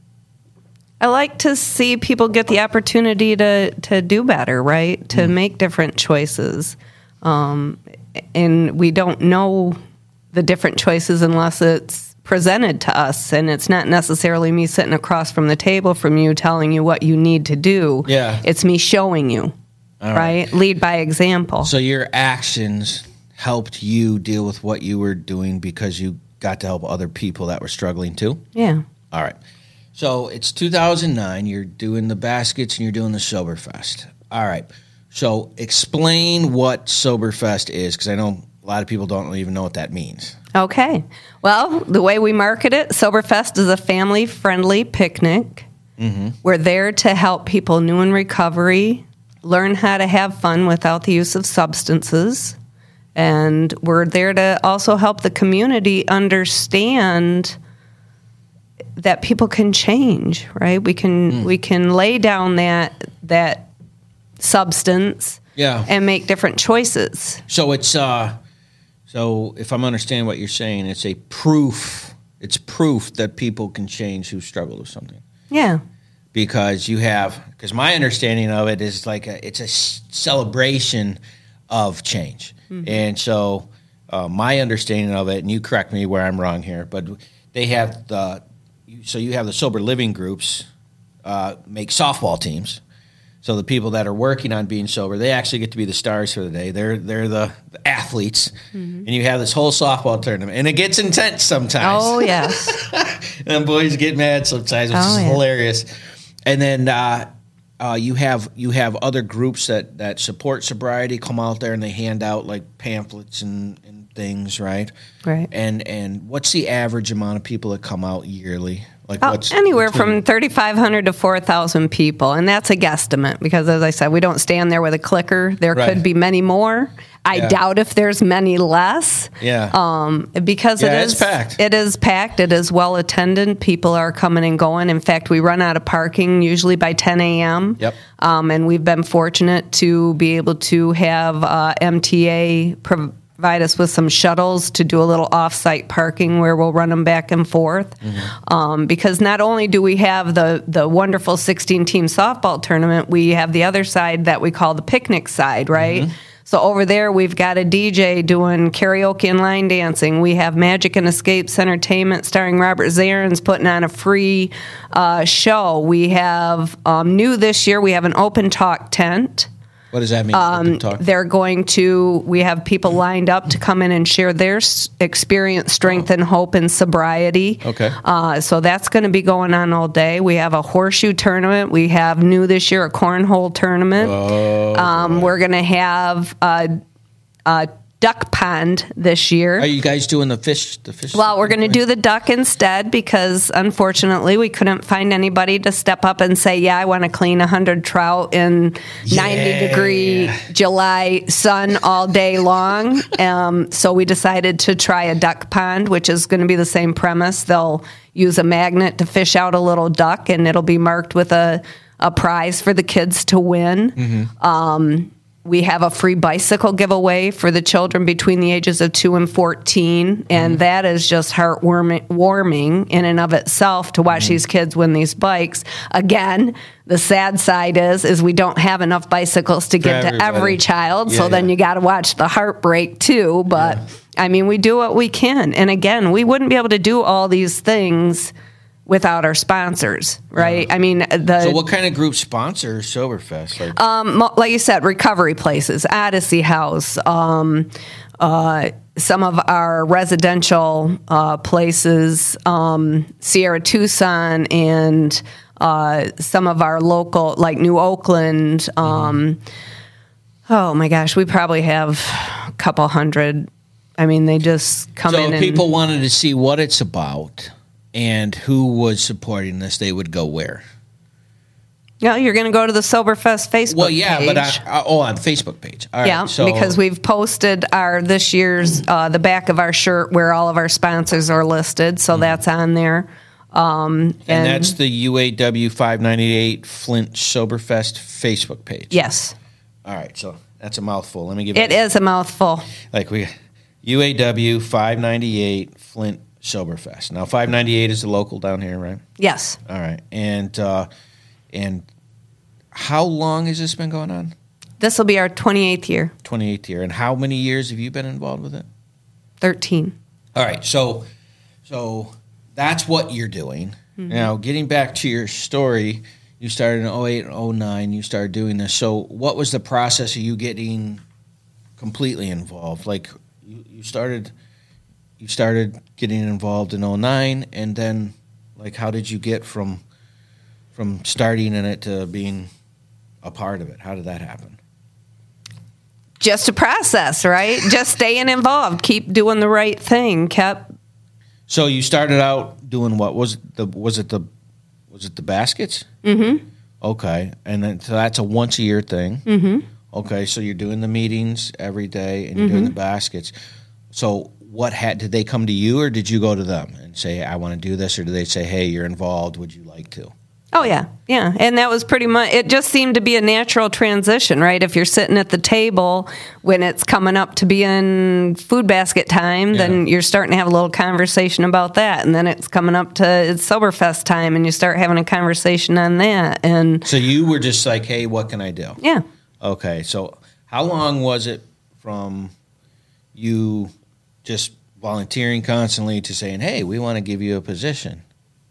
I like to see people get the opportunity to, to do better, right? To Mm. make different choices. Um, and we don't know the different choices unless it's presented to us, and it's not necessarily me sitting across from the table from you telling you what you need to do. Yeah. It's me showing you, All right? right. Lead by example. So your actions helped you deal with what you were doing because you got to help other people that were struggling too? Yeah. All right. So it's two thousand nine. You're doing the baskets and you're doing the Soberfest. All right. So explain what Soberfest is, because I know a lot of people don't even know what that means. Okay. Well, the way we market it, Soberfest is a family-friendly picnic. Mm-hmm. We're there to help people new in recovery learn how to have fun without the use of substances. And we're there to also help the community understand that people can change, right? We can mm. we can lay down that that substance Yeah. and make different choices. So it's uh, so if I'm understanding what you're saying, it's a proof. It's proof that people can change who struggle with something. Yeah. Because you have, because my understanding of it is like a, it's a s- celebration of change, mm-hmm. and so uh, my understanding of it, and you correct me where I'm wrong here, but they have the so you have the sober living groups uh, make softball teams. So the people that are working on being sober, they actually get to be the stars for the day. They're they're the, the athletes, mm-hmm. and you have this whole softball tournament, and it gets intense sometimes. Oh yes, and boys get mad sometimes, which oh, is yeah. hilarious. And then uh, uh, you have you have other groups that, that support sobriety come out there and they hand out like pamphlets and, and things, right? Right. And and what's the average amount of people that come out yearly? Like oh, what's anywhere between- from thirty-five hundred to four thousand people, and that's a guesstimate because, as I said, we don't stand there with a clicker. There Right. could be many more. I Yeah. doubt if there's many less. Yeah. Um, because Yeah, it it's is packed. It is packed. It is well attended. People are coming and going. In fact, we run out of parking usually by ten a.m. Yep. Um, and we've been fortunate to be able to have uh, M T A provide us with some shuttles to do a little off-site parking where we'll run them back and forth. Mm-hmm. Um, because not only do we have the the wonderful sixteen-team softball tournament, we have the other side that we call the picnic side, right? Mm-hmm. So over there, we've got a D J doing karaoke and line dancing. We have Magic and Escapes Entertainment starring Robert Zarins putting on a free uh, show. We have, um, new this year, we have an open talk tent. What does that mean? Um, Talk? they're going to, we have people lined up to come in and share their s- experience, strength, and hope in sobriety. Okay. Uh, so that's going to be going on all day. We have a horseshoe tournament. We have new this year a cornhole tournament. Oh, um, we're going to have a, a duck pond this year. Are you guys doing the fish? The fish. Well, we're going to do the duck instead because, unfortunately, we couldn't find anybody to step up and say, yeah, I want to clean one hundred trout in Yeah. ninety degree July sun all day long. Um, so we decided to try a duck pond, which is going to be the same premise. They'll use a magnet to fish out a little duck, and it'll be marked with a, a prize for the kids to win. Mm-hmm. Um, we have a free bicycle giveaway for the children between the ages of two and fourteen, and that is just heartwarming warming in and of itself to watch these kids win these bikes. Again, the sad side is is we don't have enough bicycles to give to everybody. every child, so Yeah, then yeah. you got to watch the heartbreak too. But I mean, we do what we can, and again, we wouldn't be able to do all these things without our sponsors, right? I mean, the So, what kind of group sponsors Soberfest? Like, um, mo- like you said, recovery places, Odyssey House, um, uh, some of our residential uh, places, um, Sierra Tucson, and uh, some of our local, like New Oakland. Um, oh my gosh, we probably have a couple hundred. I mean, they just come so, in if and people wanted to see what it's about and who was supporting this, they would go where? Yeah, you're going to go to the Soberfest Facebook Well, yeah, page. but I, I, oh, on Facebook page. All right, Yeah, so, because we've posted our this year's uh, the back of our shirt where all of our sponsors are listed, so that's on there. Um, and that's the U A W five ninety-eight Flint Soberfest Facebook page. yes, All right, so that's a mouthful. Let me give it is a mouthful. Like we, U A W five ninety-eight Flint Soberfest. Now, five ninety-eight is the local down here, right? Yes, All right, and uh, and how long has this been going on? this will be our twenty-eighth year, twenty-eighth year. And how many years have you been involved with it? thirteen. All right, so so that's what you're doing. Now, getting back to your story, you started in oh eight and oh nine, you started doing this. So what was the process of you getting completely involved? Like you, you started you started getting involved in oh nine, and then like how did you get from from starting in it to being a part of it? How did that happen? Just a process, right? Just staying involved, keep doing the right thing, kept. So you started out doing what? Was it the was it the was it the baskets? Mm-hmm. Okay, and then so that's a once a year thing. Mm-hmm. Okay, so you're doing the meetings every day, and you're Mm-hmm. doing the baskets. So what had did they come to you, or did you go to them and say, "I want to do this," or did they say, "Hey, you're involved. Would you like to?" Oh, yeah, yeah. And that was pretty much, it just seemed to be a natural transition, right? If you're sitting at the table when it's coming up to be in food basket time, then Yeah. you're starting to have a little conversation about that. And then it's coming up to it's Soberfest time, and you start having a conversation on that. And So you were just like, "Hey, what can I do?" yeah, Okay, so how long was it from you just volunteering constantly to saying, "Hey, we want to give you a position"?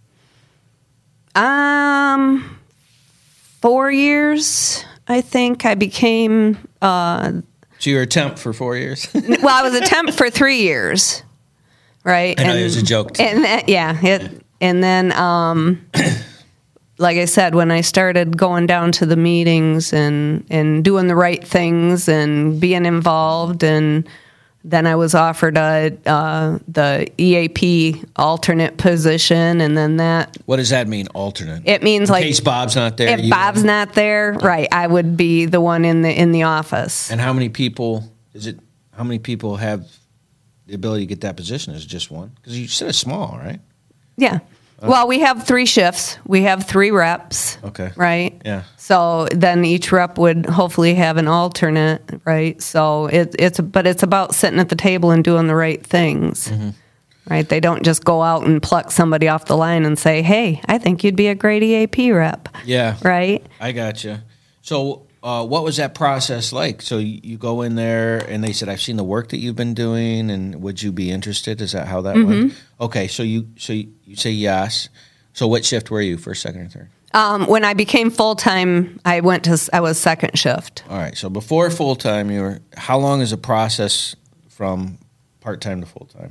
um, four years, I think I became, uh, So you were a temp for four years. well, I was a temp for three years, right? I know, it was a joke, too. And that, yeah, it, and then, um, like I said, when I started going down to the meetings and, and doing the right things and being involved, and then I was offered a, uh, the E A P alternate position, and then that What does that mean, alternate? it means In like case Bob's not there. if you- Bob's not there, right, I would be the one in the in the office. And how many people is it? How many people have the ability to get that position? Is it just one? Because you said it's small, right? Yeah. Well, we have three shifts. We have three reps. Okay. Right? Yeah. So then each rep would hopefully have an alternate, right? So it, it's, but it's about sitting at the table and doing the right things, Mm-hmm. right? They don't just go out and pluck somebody off the line and say, hey, I think you'd be a great E A P rep, Yeah. right? I got you. So, uh, what was that process like? So you, you go in there, and they said, "I've seen the work that you've been doing, and would you be interested?" Is that how that Mm-hmm. went? Okay. So you so you, you say yes. So what shift were you? First, second, or third? Um, when I became full-time, I went to, I was second shift. All right. So before full time, you were. How long is the process from part time to full time? Like,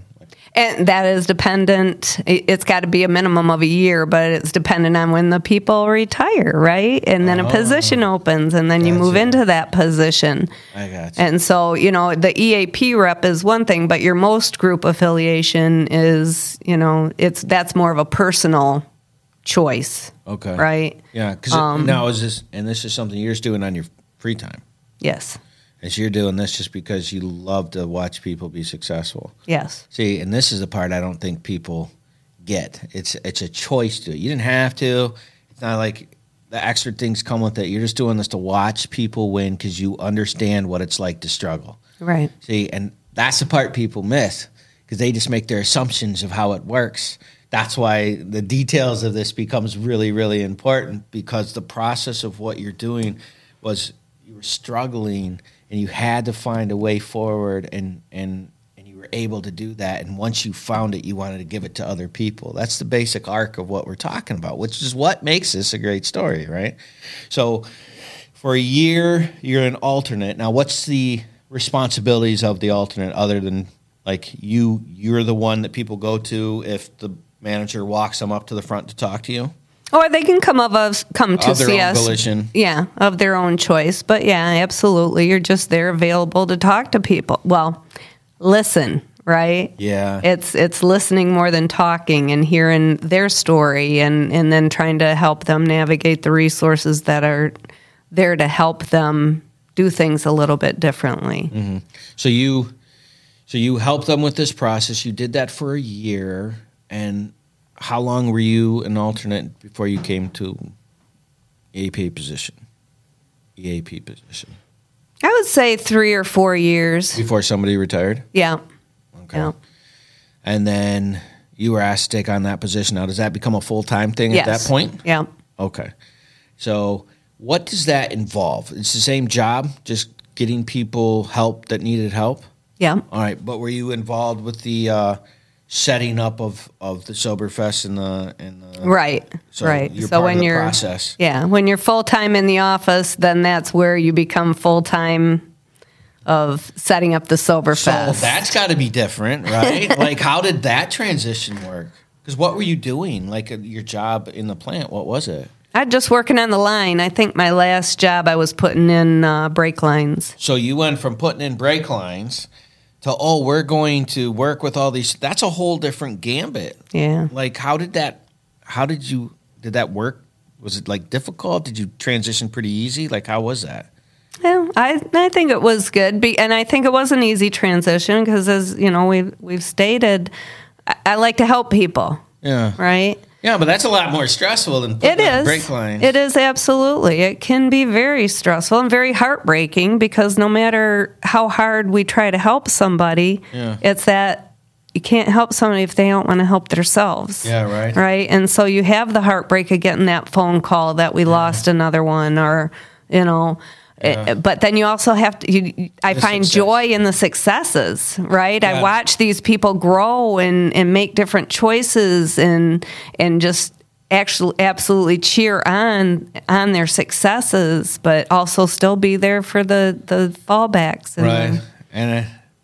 And that is dependent, it- it's got to be a minimum of a year, but it's dependent on when the people retire, right? And then Oh. a position opens, and then you move Gotcha. into that position. I got you. And so, you know, the E A P rep is one thing, but your most group affiliation is, you know, it's that's more of a personal choice. Okay. Right? Yeah, because Um, now is this, and this is something you're just doing on your free time. Yes. Is you're doing this just because you love to watch people be successful. Yes. See, and this is the part I don't think people get. It's it's a choice to it. You didn't have to. It's not like the extra things come with it. You're just doing this to watch people win because you understand what it's like to struggle. Right. See, and that's the part people miss because they just make their assumptions of how it works. That's why the details of this becomes really, really important, because the process of what you're doing was you were struggling and you had to find a way forward, and, and, and you were able to do that. And once you found it, you wanted to give it to other people. That's the basic arc of what we're talking about, which is what makes this a great story, right? So for a year, you're an alternate. Now, what's the responsibilities of the alternate other than like you, you're the one that people go to if the manager walks them up to the front to talk to you? Or they can come of us, come to Of their see own us. volition. Yeah, of their own choice. But yeah, absolutely. You're just there available to talk to people. Well, listen, right? Yeah. It's it's listening more than talking, and hearing their story, and, and then trying to help them navigate the resources that are there to help them do things a little bit differently. Mm-hmm. So you, so you helped them with this process. You did that for a year, and how long were you an alternate before you came to E A P position? E A P position I would say three or four years. before somebody retired. Yeah. Okay. Yeah. And then you were asked to take on that position. Now, does that become a full time thing Yes. at that point? Yeah. Okay. So, what does that involve? It's the same job, just getting people help that needed help. Yeah. All right, but were you involved with the uh, setting up of, of the Soberfest and the and the Right, So right. you're so part when of the you're process. yeah, when you're full time in the office, then that's where you become full time of setting up the So Soberfest. that's got to be different, right? Like, how did that transition work? Because what were you doing? Like, uh, your job in the plant, what was it? I'm just working on the line. I think my last job I was putting in uh, brake lines. So you went from putting in brake lines to, oh, we're going to work with all these. That's a whole different gambit. Yeah. Like, how did that, how did you, did that work? Was it like difficult? Did you transition pretty easy? Like, how was that? Yeah, I I think it was good, Be, and I think it was an easy transition because, as you know, we've we've stated, I, I like to help people, Yeah. right? Yeah, but that's a lot more stressful than putting It in is. brake lines. It is absolutely. It can be very stressful and very heartbreaking because no matter how hard we try to help somebody, Yeah. it's that you can't help somebody if they don't want to help themselves. Yeah, right. Right? And so you have the heartbreak of getting that phone call that we lost another one, or, you know, Yeah. it- but then you also have to, you, I The find success. joy in the successes, right? Yeah. I watch these people grow and, and make different choices and, and just actually absolutely cheer on, on their successes, but also still be there for the, the fallbacks. And Right. And uh,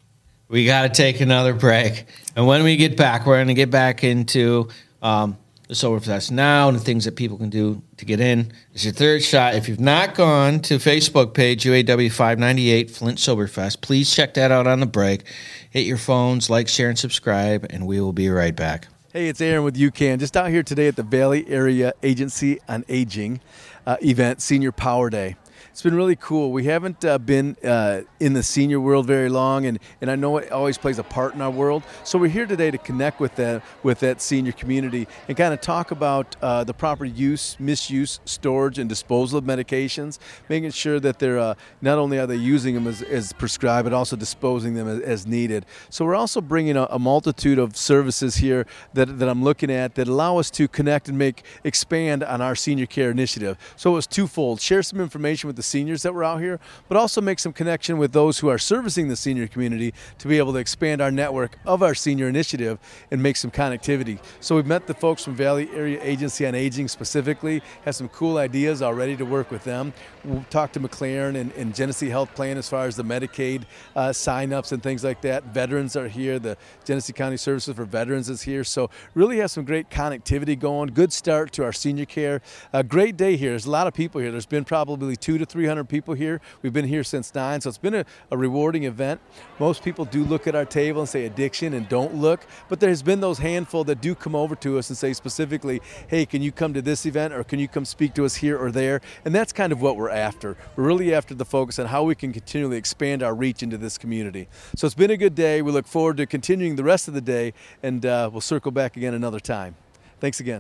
we got to take another break. And when we get back, we're going to get back into um, the Soberfest now and the things that people can do to get in. It's your third shot. If you've not gone to Facebook page U A W five ninety-eight Flint Soberfest, please check that out on the break. Hit your phones, like, share, and subscribe, and we will be right back. Hey, it's Aaron with UCAN. Just out here today at the Valley Area Agency on Aging uh, event, Senior Power Day. It's been really cool. We haven't uh, been uh, in the senior world very long, and, and I know it always plays a part in our world. So we're here today to connect with that, with that senior community and kind of talk about uh, the proper use, misuse, storage, and disposal of medications, making sure that they're uh, not only are they using them as, as prescribed, but also disposing them as, as needed. So we're also bringing a, a multitude of services here that, that I'm looking at that allow us to connect and make expand on our senior care initiative. So it was twofold. Share some information with the seniors that were out here, but also make some connection with those who are servicing the senior community to be able to expand our network of our senior initiative and make some connectivity. So we've met the folks from Valley Area Agency on Aging specifically, have some cool ideas already to work with them. We'll talk to McLaren and, and Genesee Health Plan as far as the Medicaid uh, sign-ups and things like that. Veterans are here. The Genesee County Services for Veterans is here. So really have some great connectivity going. Good start to our senior care. A great day here. There's a lot of people here. There's been probably two to three hundred people here. We've been here since nine, so it's been a, a rewarding event. Most people do look at our table and say addiction and don't look, but there's been those handful that do come over to us and say specifically, hey, can you come to this event or can you come speak to us here or there? And that's kind of what we're after. We're really after the focus on how we can continually expand our reach into this community. So it's been a good day. We look forward to continuing the rest of the day, and uh, we'll circle back again another time. Thanks again.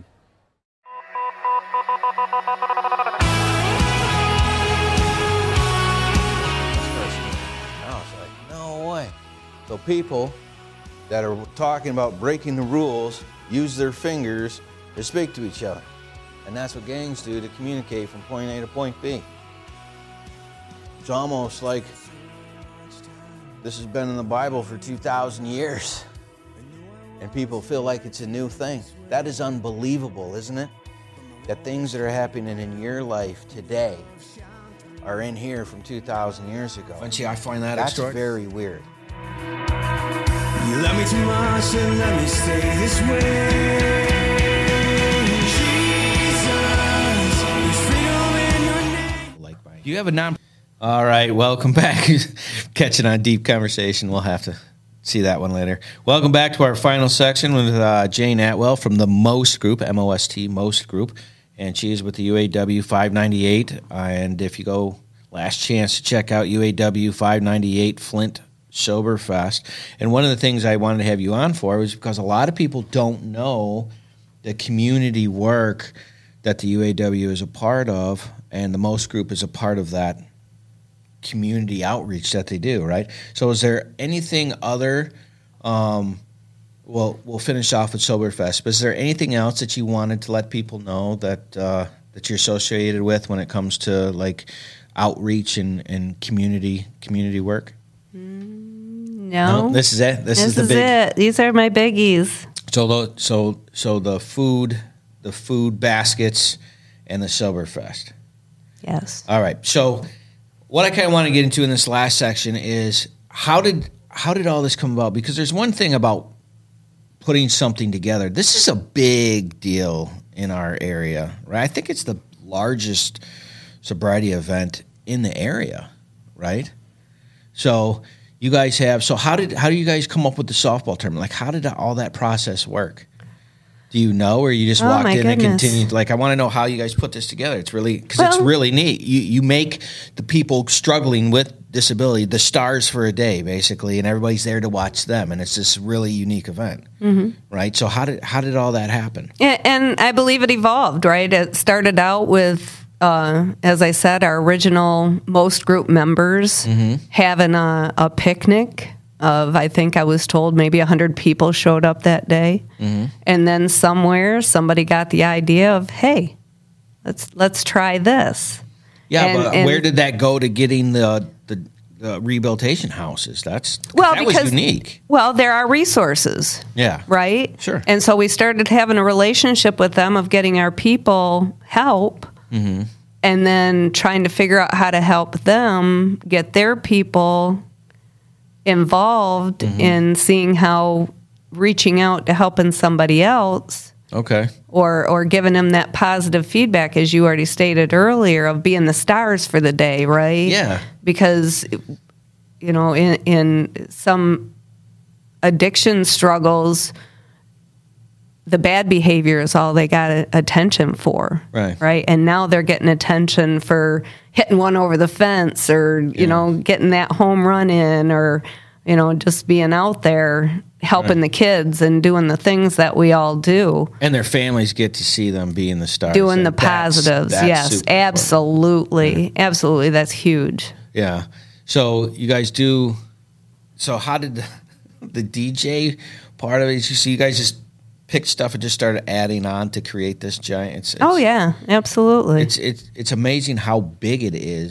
I was like, no way. So people that are talking about breaking the rules use their fingers to speak to each other. And that's what gangs do to communicate from point A to point B. It's almost like this has been in the Bible for two thousand years. And people feel like it's a new thing. That is unbelievable, isn't it? That things that are happening in your life today are in here from two thousand years ago. And see, I find that That's extraordinary. very weird. You love me too much and let me stay this way. Jesus, there's freedom in your name. Like by You have a non... All right, welcome back. Catching on Deep Conversation. We'll have to see that one later. Welcome back to our final section with uh, Jane Atwell from the MOST Group, M O S T, MOST Group. And she is with the U A W five ninety-eight. And if you go, last chance to check out U A W five ninety-eight Flint Sober Fest. And one of the things I wanted to have you on for was because a lot of people don't know the community work that the U A W is a part of, and the MOST Group is a part of that community outreach that they do, right? So is there anything other, um, well, we'll finish off with Soberfest, but is there anything else that you wanted to let people know that uh, that you're associated with when it comes to like outreach and, and community community work? No. This is it. This, This is the is big. it. These are my biggies. So the so so the food, the food baskets, and the Soberfest. Yes. All right. So what I kind of want to get into in this last section is how did how did all this come about? Because there's one thing about putting something together. This is a big deal in our area, right? I think it's the largest sobriety event in the area, right? So you guys have. So how did how do you guys come up with the softball tournament? Like how did all that process work? Do you know, or you just Oh, walked my in and goodness. continued? Like, I want to know how you guys put this together. It's really because it's Well- really neat. You you make the people struggling with disability the stars for a day, basically, and everybody's there to watch them, and it's this really unique event, mm-hmm. right? So how did how did all that happen? And, and I believe it evolved, right? It started out with, uh, as I said, our original MOST Group members having a, a picnic of, I think I was told maybe one hundred people showed up that day. And then somewhere somebody got the idea of, hey, let's let's try this. Yeah, And- but and- where did that go to getting the the, the rehabilitation houses? That's Well, that because was unique. Well, there are resources. Yeah. Right? Sure. And so we started having a relationship with them of getting our people help Mm-hmm. and then trying to figure out how to help them get their people involved Mm-hmm. in seeing how reaching out to helping somebody else Okay. or or giving them that positive feedback, as you already stated earlier, of being the stars for the day, right? Yeah. Because, you know, in, in some addiction struggles, the bad behavior is all they got a- attention for. Right. Right. And now they're getting attention for hitting one over the fence or, you Yeah. know, getting that home run in or, you know, just being out there helping Right. the kids and doing the things that we all do. And their families get to see them being the stars. Doing the That's- positives. that's Yes, super important. absolutely. Absolutely. That's huge. Yeah. So you guys do. So how did the, the D J part of it? You see, you guys just picked stuff and just started adding on to create this giant. It's, it's, Oh, yeah, absolutely. It's it's it's amazing how big it is.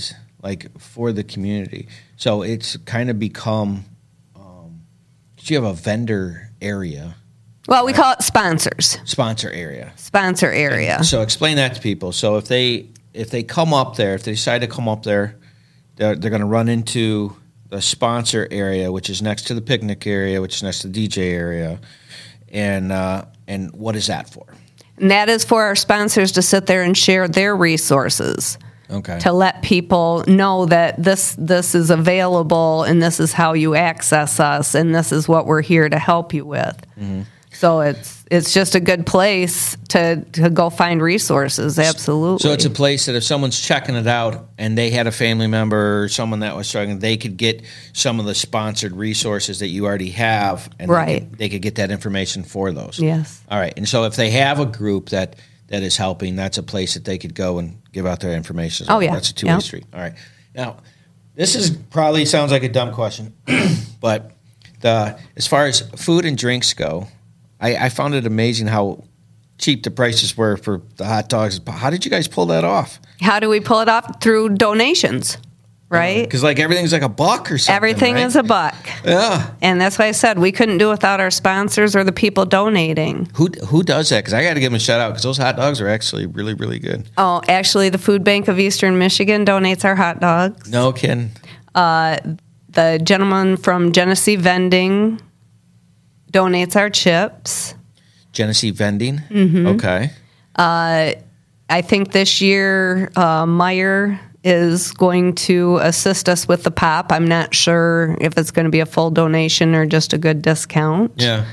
like for the community. So it's kind of become, um, you have a vendor area, Well, we call it sponsors. sponsor area. Sponsor area. So explain that to people. So if they if they come up there, if they decide to come up there, they're, they're going to run into the sponsor area, which is next to the picnic area, which is next to the D J area, and uh, and what is that for? And that is for our sponsors to sit there and share their resources. Okay. To let people know that this this is available and this is how you access us and this is what we're here to help you with. Mm-hmm. So it's it's just a good place to, to go find resources. Absolutely. So it's a place that if someone's checking it out and they had a family member or someone that was struggling, they could get some of the sponsored resources that you already have, and Right. they could, they could get that information for those. Yes. All right. And so if they have a group that, that is helping, that's a place that they could go and give out their information. Oh, yeah. That's a two-way Yeah. street. All right. Now, this is probably sounds like a dumb question, but the as far as food and drinks go, I, I found it amazing how cheap the prices were for the hot dogs. How did you guys pull that off? How do we pull it off? Through donations, right? Because like everything's like a buck or something. Everything right? is a buck. Yeah. And that's why I said we couldn't do it without our sponsors or the people donating. Who who does that? Because I got to give them a shout out because those hot dogs are actually really really good. Oh, actually, the Food Bank of Eastern Michigan donates our hot dogs. No kidding. The gentleman from Genesee Vending donates our chips. Genesee Vending. Mm-hmm. Okay. I think this year uh, Meyer is going to assist us with the pop. I'm not sure if it's going to be a full donation or just a good discount. Yeah.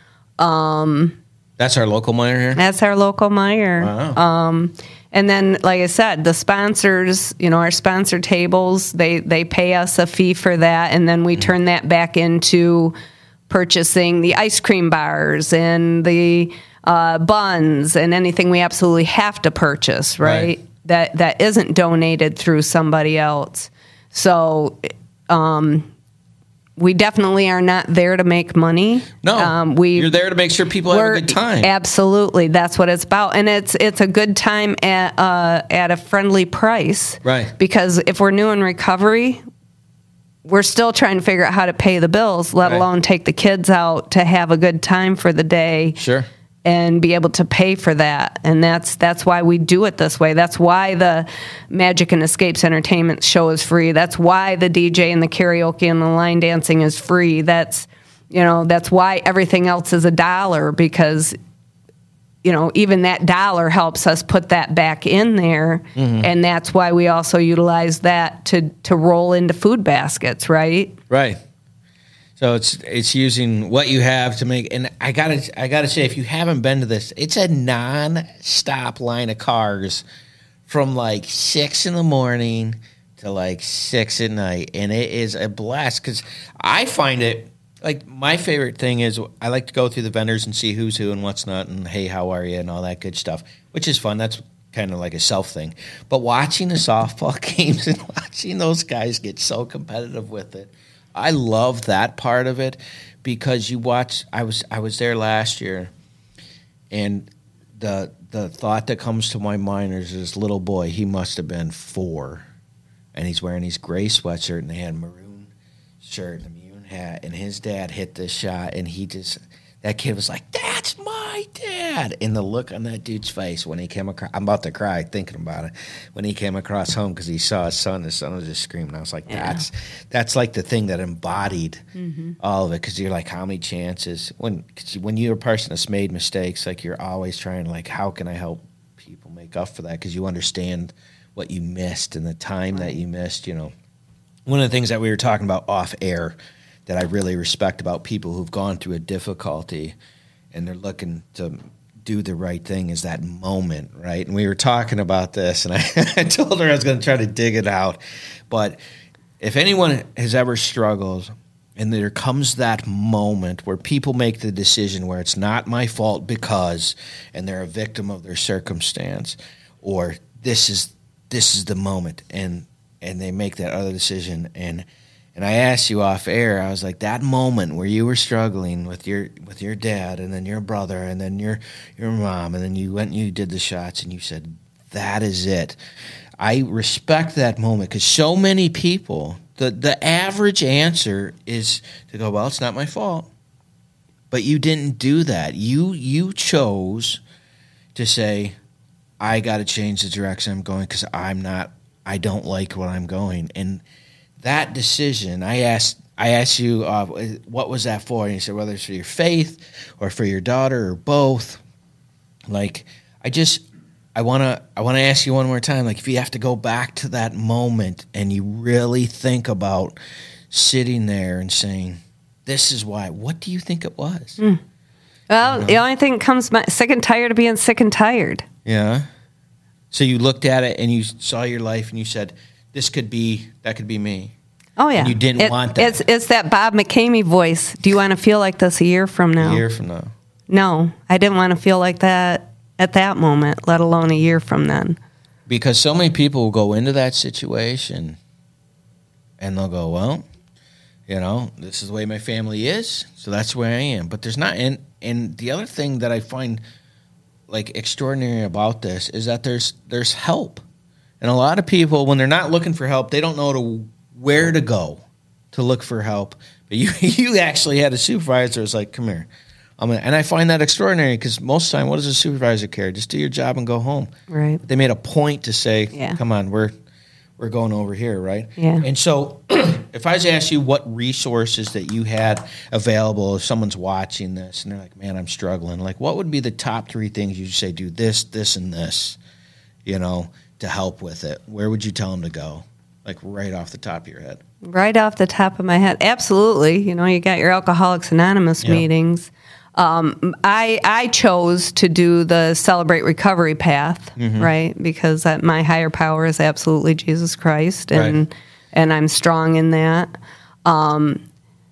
Um. That's our local Meyer here. That's our local Meyer. Wow. And then, like I said, the sponsors, you know, our sponsor tables, they, they pay us a fee for that, and then we Mm-hmm. turn that back into purchasing the ice cream bars and the uh, buns and anything we absolutely have to purchase, right? Right. That that isn't donated through somebody else. So um, we definitely are not there to make money. No. um, we You're there to make sure people have a we're- good time. Absolutely, that's what it's about, and it's it's a good time at uh, at a friendly price. Right. Because if we're new in recovery, we're still trying to figure out how to pay the bills, let Right. alone take the kids out to have a good time for the day. Sure. And be able to pay for that, and that's that's why we do it this way. That's why the Magic and Escapes Entertainment show is free. That's why the D J and the karaoke and the line dancing is free. That's you know that's why everything else is a dollar, because you know even that dollar helps us put that back in there, Mm-hmm. and that's why we also utilize that to to roll into food baskets, right? Right. So it's it's using what you have to make, and I gotta I gotta say, if you haven't been to this, it's a non-stop line of cars from like six in the morning to like six at night, and it is a blast because I find it like my favorite thing is I like to go through the vendors and see who's who and what's not, and hey, how are you, and all that good stuff, which is fun. That's kind of like a self thing, but watching the softball games and watching those guys get so competitive with it. I love that part of it because you watch. I was I was there last year, and the the thought that comes to my mind is this little boy. He must have been four, and he's wearing his gray sweatshirt, and they had a maroon shirt and a maroon hat. And his dad hit this shot, and he just that kid was like, "That's my dad!" And the look on that dude's face when he came across, I'm about to cry thinking about it. When he came across home because he saw his son, his son was just screaming. I was like, Yeah. "That's that's like the thing that embodied all of it." Because you're like, how many chances when cause you, when you're a person that's made mistakes, like you're always trying like, how can I help people make up for that? Because you understand what you missed and the time that you missed. You know, one of the things that we were talking about off air that I really respect about people who've gone through a difficulty and they're looking to do the right thing is that moment, right? And we were talking about this, and I, I told her I was going to try to dig it out. But if anyone has ever struggled and there comes that moment where people make the decision where it's not my fault because, and they're a victim of their circumstance, or this is this is the moment, and and they make that other decision, and And I asked you off air, I was like, that moment where you were struggling with your with your dad and then your brother and then your your mom, and then you went and you did the shots and you said, that is it. I respect that moment because so many people, the, the average answer is to go, well, it's not my fault. But you didn't do that. You you chose to say, I got to change the direction I'm going because I'm not, I don't like what I'm going. And that decision, I asked I asked you, uh, what was that for? And you said, whether it's for your faith or for your daughter or both. Like, I just, I want to I want to ask you one more time. Like, if you have to go back to that moment and you really think about sitting there and saying, this is why, what do you think it was? Mm. Well, you know? The only thing that comes my, sick and tired of being sick and tired. Yeah. So you looked at it and you saw your life and you said, this could be, that could be me. Oh, yeah. And you didn't it, want that. It's, it's that Bob McCamey voice. Do you want to feel like this a year from now? A year from now. No, I didn't want to feel like that at that moment, let alone a year from then. Because so many people will go into that situation and they'll go, well, you know, this is the way my family is, so that's where I am. But there's not, and, and the other thing that I find, like, extraordinary about this is that there's there's help. And a lot of people, when they're not looking for help, they don't know to where to go to look for help. But you you actually had a supervisor who's like, come here. I'm gonna, and I find that extraordinary because most of the time, what does a supervisor care? Just do your job and go home. Right. But they made a point to say, Yeah. come on, we're we're going over here, right? Yeah. And so if I was to ask you what resources that you had available if someone's watching this and they're like, man, I'm struggling, like what would be the top three things you'd say, do this, this, and this, you know, to help with it? Where would you tell them to go? Like right off the top of your head. Right off the top of my head, absolutely. You know, you got your Alcoholics Anonymous Yeah. meetings. Um, I I chose to do the Celebrate Recovery path, Mm-hmm. right? Because that, my higher power is absolutely Jesus Christ, and Right. and I'm strong in that. Um,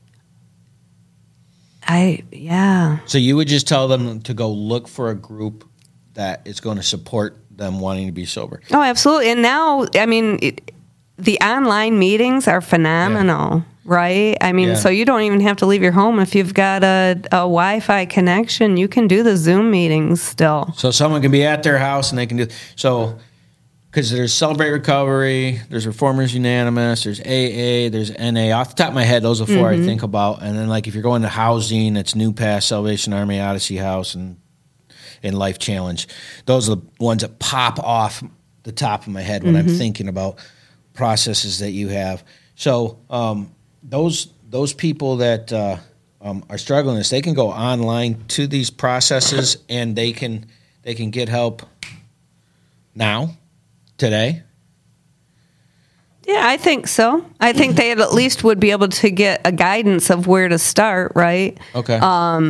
I yeah. So you would just tell them to go look for a group that is going to support them wanting to be sober. Oh, absolutely. And now, I mean, it, the online meetings are phenomenal, right? I mean, Yeah. so you don't even have to leave your home. If you've got a, a Wi-Fi connection, you can do the Zoom meetings still. So someone can be at their house and they can do so. Because there's Celebrate Recovery, there's Reformers Unanimous, there's A A, there's N A. Off the top of my head, those are 4 Mm-hmm. I think about. And then, like, if you're going to housing, it's New Path, Salvation Army, Odyssey House, and and Life Challenge. Those are the ones that pop off the top of my head when Mm-hmm. I'm thinking about processes that you have. So um, those those people that uh, um, are struggling with this, they can go online to these processes and they can they can get help now. Today? Yeah, I think so. I think they at least would be able to get a guidance of where to start, right? Okay.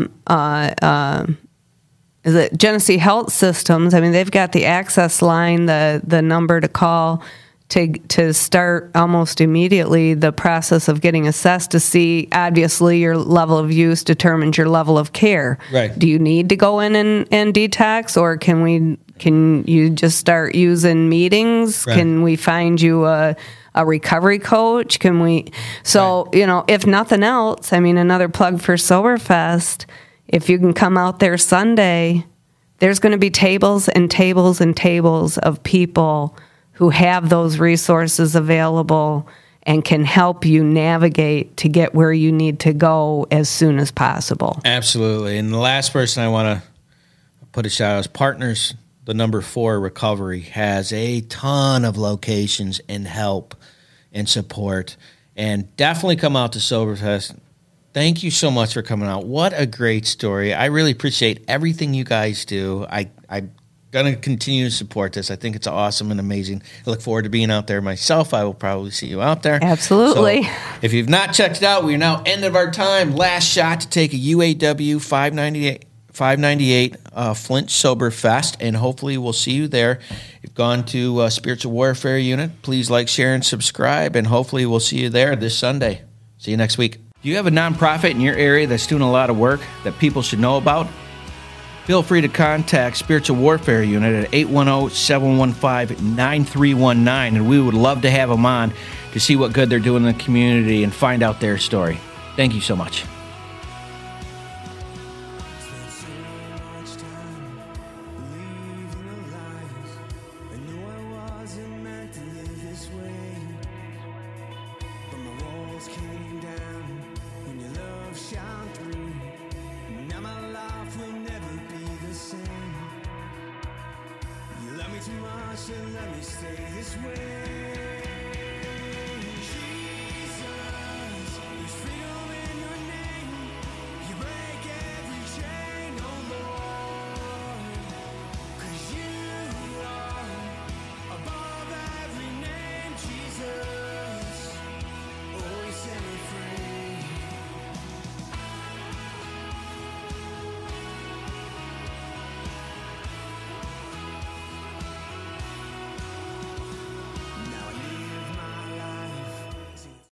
Is it Genesee Health Systems? I mean, they've got the access line, the the number to call to to start almost immediately the process of getting assessed to see. Obviously, your level of use determines your level of care. Right. Do you need to go in and, and detox, or can we? Can you just start using meetings? Right. Can we find you a a recovery coach? Can we? So Right. you know, if nothing else, I mean, another plug for Soberfest. If you can come out there Sunday, there's going to be tables and tables and tables of people who have those resources available and can help you navigate to get where you need to go as soon as possible. Absolutely. And the last person I want to put a shout out is Partners, the number four recovery, has a ton of locations and help and support. And definitely come out to Soberfest. Thank you so much for coming out. What a great story. I really appreciate everything you guys do. I, I'm going to continue to support this. I think it's awesome and amazing. I look forward to being out there myself. I will probably see you out there. Absolutely. So, if you've not checked it out, we are now end of our time. Last shot to take a U A W five ninety-eight, five ninety-eight uh, Flint Sober Fest, and hopefully we'll see you there. If you've gone to uh, Spiritual Warfare Unit, please like, share, and subscribe, and hopefully we'll see you there this Sunday. See you next week. Do you have a nonprofit in your area that's doing a lot of work that people should know about? Feel free to contact Spiritual Warfare Unit at eight one zero, seven one five, nine three one nine, and we would love to have them on to see what good they're doing in the community and find out their story. Thank you so much. Spent so much time believing the lies, and let me stay this way.